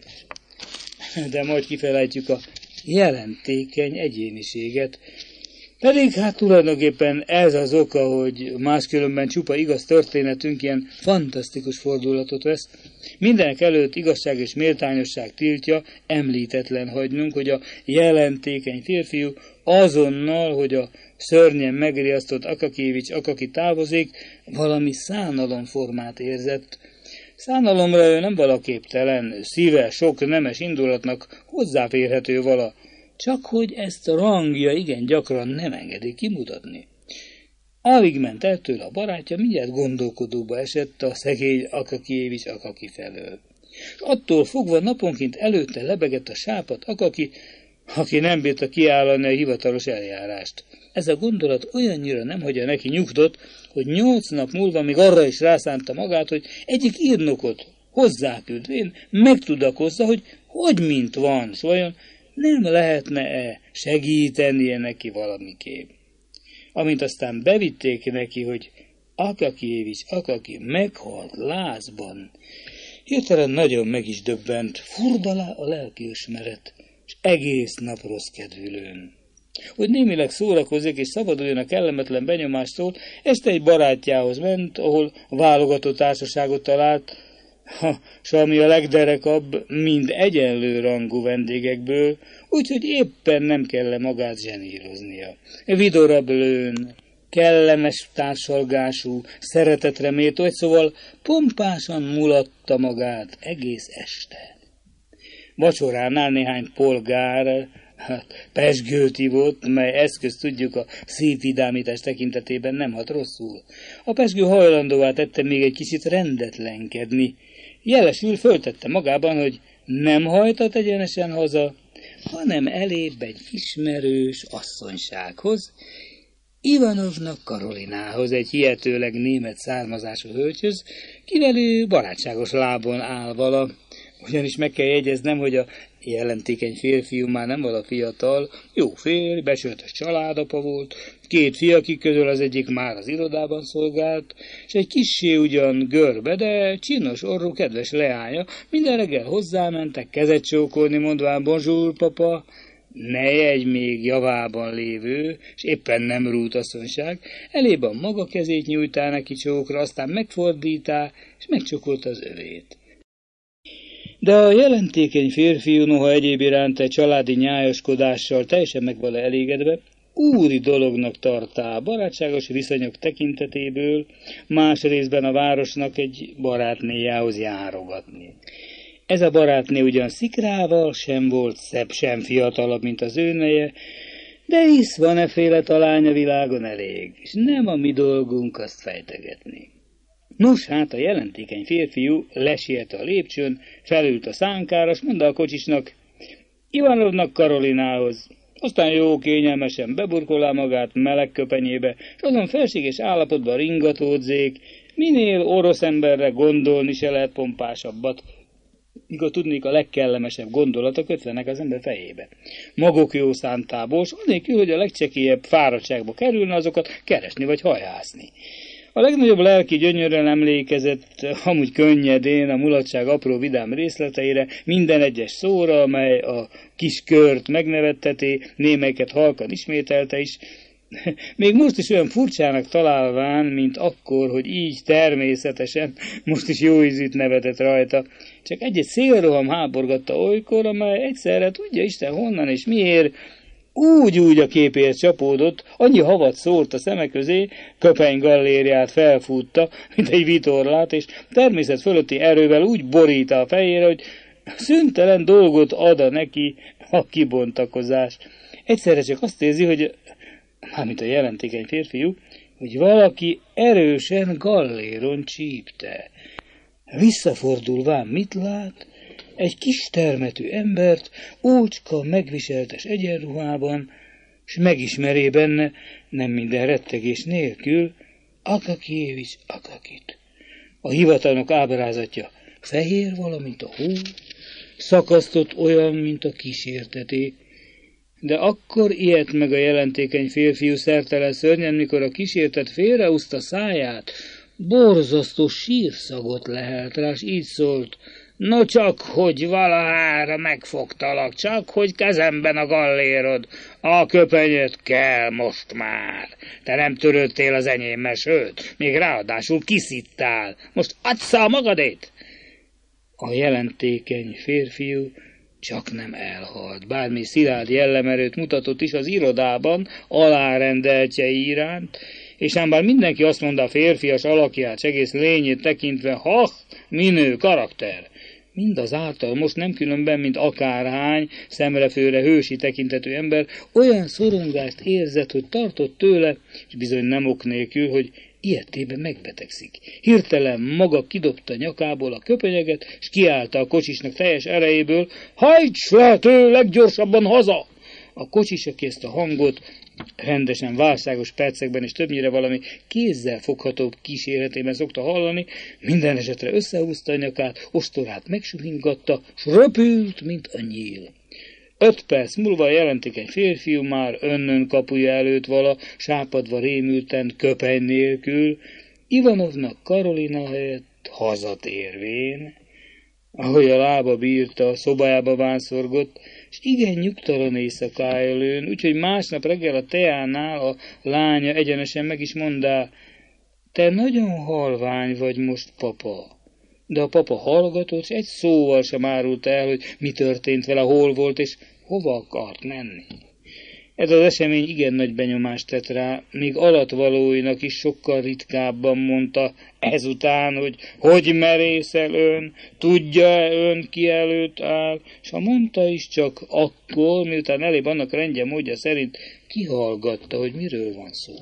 De majd kifelejtjük a jelentékeny egyéniséget, pedig hát tulajdonképpen ez az oka, hogy máskülönben csupa igaz történetünk ilyen fantasztikus fordulatot vesz. Mindenek előtt igazság és méltányosság tiltja említetlen hagynunk, hogy a jelentékeny férfiú azonnal, hogy a szörnyen megriasztott Akakijevics Akaki távozik, valami szánalomformát érzett. Szánalomra ő nem valaképtelen, szíve sok nemes indulatnak hozzáférhető vala, csak hogy ezt a rangja igen gyakran nem engedi kimutatni. Alig ment el tőle a barátja, mindjárt gondolkodóba esett a szegény Akakijevics Akaki felől. És attól fogva naponként előtte lebegett a sápat Akaki, aki nem bírta kiállani a hivatalos eljárást. Ez a gondolat olyannyira nem hagyja neki nyugtot, hogy nyolc nap múlva még arra is rászánta magát, hogy egyik írnokot hozzáküldvén megtudakozza, hogy hogy mint van, s vajon nem lehetne-e segítenie neki valamiképp. Amint aztán bevitték neki, hogy Akakijevics Akaki meghalt lázban, hirtelen nagyon meg is döbbent, furdalá a lelkiismeret, és egész nap rossz kedvülőn. Hogy némileg szórakozik és szabaduljon a kellemetlen benyomástól, este egy barátjához ment, ahol válogatott társaságot talált, ha, s ami a legderekabb, mind egyenlő rangú vendégekből, úgyhogy éppen nem kell magát zseníroznia. Vidorabb lőn, kellemes társalgású, szeretetre méltó, egy szóval pompásan mulatta magát egész este. Vacsoránál néhány polgár hát, pezsgőt ivott, mely eszköz tudjuk a szívvidámítás tekintetében nem hat rosszul. A pezsgő hajlandóvá tette még egy kicsit rendetlenkedni. Jelesül föltette magában, hogy nem hajtat egyenesen haza, hanem elébb egy ismerős asszonysághoz, Ivanovnak Karolinához, egy hihetőleg német származású hölgyhöz, kivel ő barátságos lábon áll vala. Ugyanis meg kell jegyeznem, hogy a jelentékeny férfiú már nem vala fiatal, jó férj, besöltös családapa volt, két fia, akik közül az egyik már az irodában szolgált, és egy kissé ugyan görbe, de csinos orrú kedves leánya, minden reggel hozzámentek kezet csókolni, mondván bonjour, papa, ne egy még javában lévő, és éppen nem rút asszonyság, elébb a maga kezét nyújtál neki csókra, aztán megfordítá, és megcsokolta az övét. De a jelentékeny férfiú, noha egyéb iránt egy családi nyájaskodással teljesen meg van elégedve, úri dolognak tartá barátságos viszonyok tekintetéből, más részben a városnak egy barátnéjához járogatni. Ez a barátné ugyan szikrával sem volt szebb, sem fiatalabb, mint az ő neje, de hisz van-e féle talány a világon elég, és nem a mi dolgunk azt fejtegetni. Nos, hát a jelentékeny férfiú lesiet a lépcsőn, felült a szánkára, s mondta a kocsisnak, Ivanovnak Karolinához. Aztán jó kényelmesen beburkolá magát meleg köpenyébe, s azon felséges állapotban ringatódzék, minél orosz emberre gondolni se lehet pompásabbat, mikor tudnék a legkellemesebb gondolatok ötlenek az ember fejébe. Maguk jó szántából, s annélkül, hogy a legcsekélyebb fáradtságba kerülne, azokat keresni vagy hajászni. A legnagyobb lelki gyönyörrel emlékezett, amúgy könnyedén a mulatság apró vidám részleteire, minden egyes szóra, amely a kis kört megnevetteti, némelyeket halkan ismételte is, még most is olyan furcsának találván, mint akkor, hogy így természetesen most is jó ízűt nevetett rajta. Csak egy-egy szélroham háborgatta olykor, amely egyszerre tudja Isten honnan és miért, úgy-úgy a képért csapódott, annyi havat szórt a szeme közé, köpeny gallériát felfútta, mint egy vitorlát, és természet fölötti erővel úgy borítá a fejére, hogy szüntelen dolgot ad a neki a kibontakozás. Egyszerre csak azt érzi, hogy, mármint a jelentékeny férfiú, hogy valaki erősen galléron csípte. Visszafordulván mit lát? egy kis termetű embert, ócska, megviseltes egyenruhában, s megismeré benne, nem minden rettegés nélkül, Akakievics Akakit. A hivatalnok ábrázatja fehér, valamint a hó, szakasztott olyan, mint a kísérteté. De akkor ijedt meg a jelentékeny férfiú szertelen szörnyen, mikor a kísértet félreúszta száját, borzasztó sírszagot lehelt rá, s így szólt: no csak, hogy valahára megfogtalak, csak, hogy kezemben a gallérod, a köpenyed kell most már. Te nem törődtél az enyémmel, sőt, még ráadásul kiszittál. Most adsz a magadét! A jelentékeny férfiú csak nem elhalt, bármi szilárd jellemerőt mutatott is az irodában alárendeltjei iránt, és ám bár mindenki azt mondta a férfias alakját, s egész lényét tekintve, ha, minő karakter, mindazáltal most nem különben, mint akárhány szemrefőre hősi tekintetű ember, olyan szorongást érzett, hogy tartott tőle, és bizony nem ok nélkül, hogy ilyettében megbetegszik. Hirtelen maga kidobta nyakából a köpenyeget, s kiállta a kocsisnak teljes erejéből: hajts lehető leggyorsabban haza! A kocsis, aki ezt a hangot rendesen válságos percekben és többnyire valami kézzel foghatóbb kíséretében szokta hallani, minden esetre összehúzta a nyakát, ostorát megsuhingatta, s röpült, mint a nyíl. Öt perc múlva a jelentékeny férfiú már önnön kapuja előtt vala, sápadva rémülten, köpeny nélkül, Ivanovnak Karolina helyett hazatérvén, ahogy a lába bírta, a szobájába vánszorgott, és igen nyugtalan éjszakája lőn, úgyhogy másnap reggel a teánál a lánya egyenesen meg is mondá: te nagyon halvány vagy most, papa. De a papa hallgatott, és egy szóval sem árult el, hogy mi történt vele, hol volt, és hova akart menni. Ez az esemény igen nagy benyomást tett rá, míg alatvalóinak is sokkal ritkábban mondta ezután, hogy hogy merészel ön, tudja-e ön, ki előtt áll, és ha mondta is, csak akkor, miután elébb annak rendje módja szerint kihallgatta, hogy miről van szó.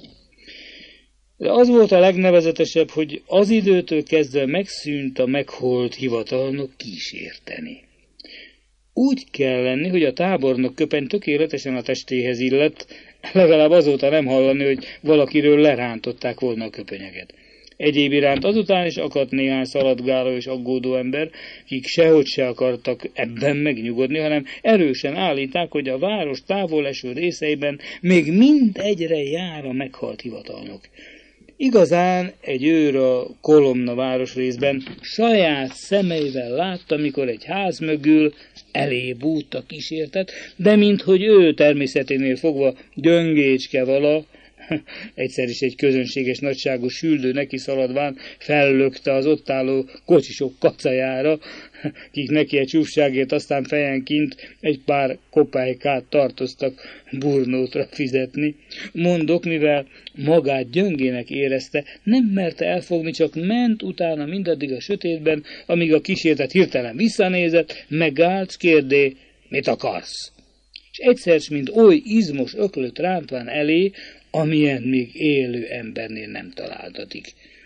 De az volt a legnevezetesebb, hogy az időtől kezdve megszűnt a megholt hivatalnok kísérteni. Úgy kell lenni, hogy a tábornok köpeny tökéletesen a testéhez illett, legalább azóta nem hallani, hogy valakiről lerántották volna a köpenyeget. Egyéb iránt azután is akadt néhány szaladgáló és aggódó ember, akik sehogy se akartak ebben megnyugodni, hanem erősen állíták, hogy a város távol eső részeiben még mindegyre jár a meghalt hivatalnok. Igazán egy őr a Kolomna városrészben saját szemeivel látta, mikor egy ház mögül elébújt a kísértet, de minthogy ő természeténél fogva gyöngécske vala, egyszer is egy közönséges nagyságú süldő neki szaladván fellökte az ott álló kocsisok kacajára, akik neki egy csúfságért aztán fejenként egy pár kopálykát tartoztak burnótra fizetni. Mondok, mivel magát gyöngének érezte, nem merte elfogni, csak ment utána mindaddig a sötétben, amíg a kísértet hirtelen visszanézett, megállt, kérdé: mit akarsz? És egyszer, mint oly izmos öklöt rántván elé, amilyen még élő embernél nem találtatik.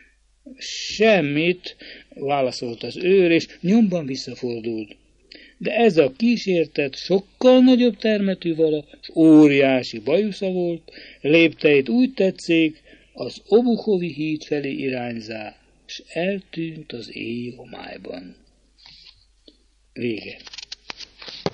Semmit, válaszolt az őr, és nyomban visszafordult. De ez a kísértet sokkal nagyobb termetű vala, s óriási bajusza volt, lépteit úgy tetszék, az Obuchovi híd felé irányzá, s eltűnt az éj homályban. Vége.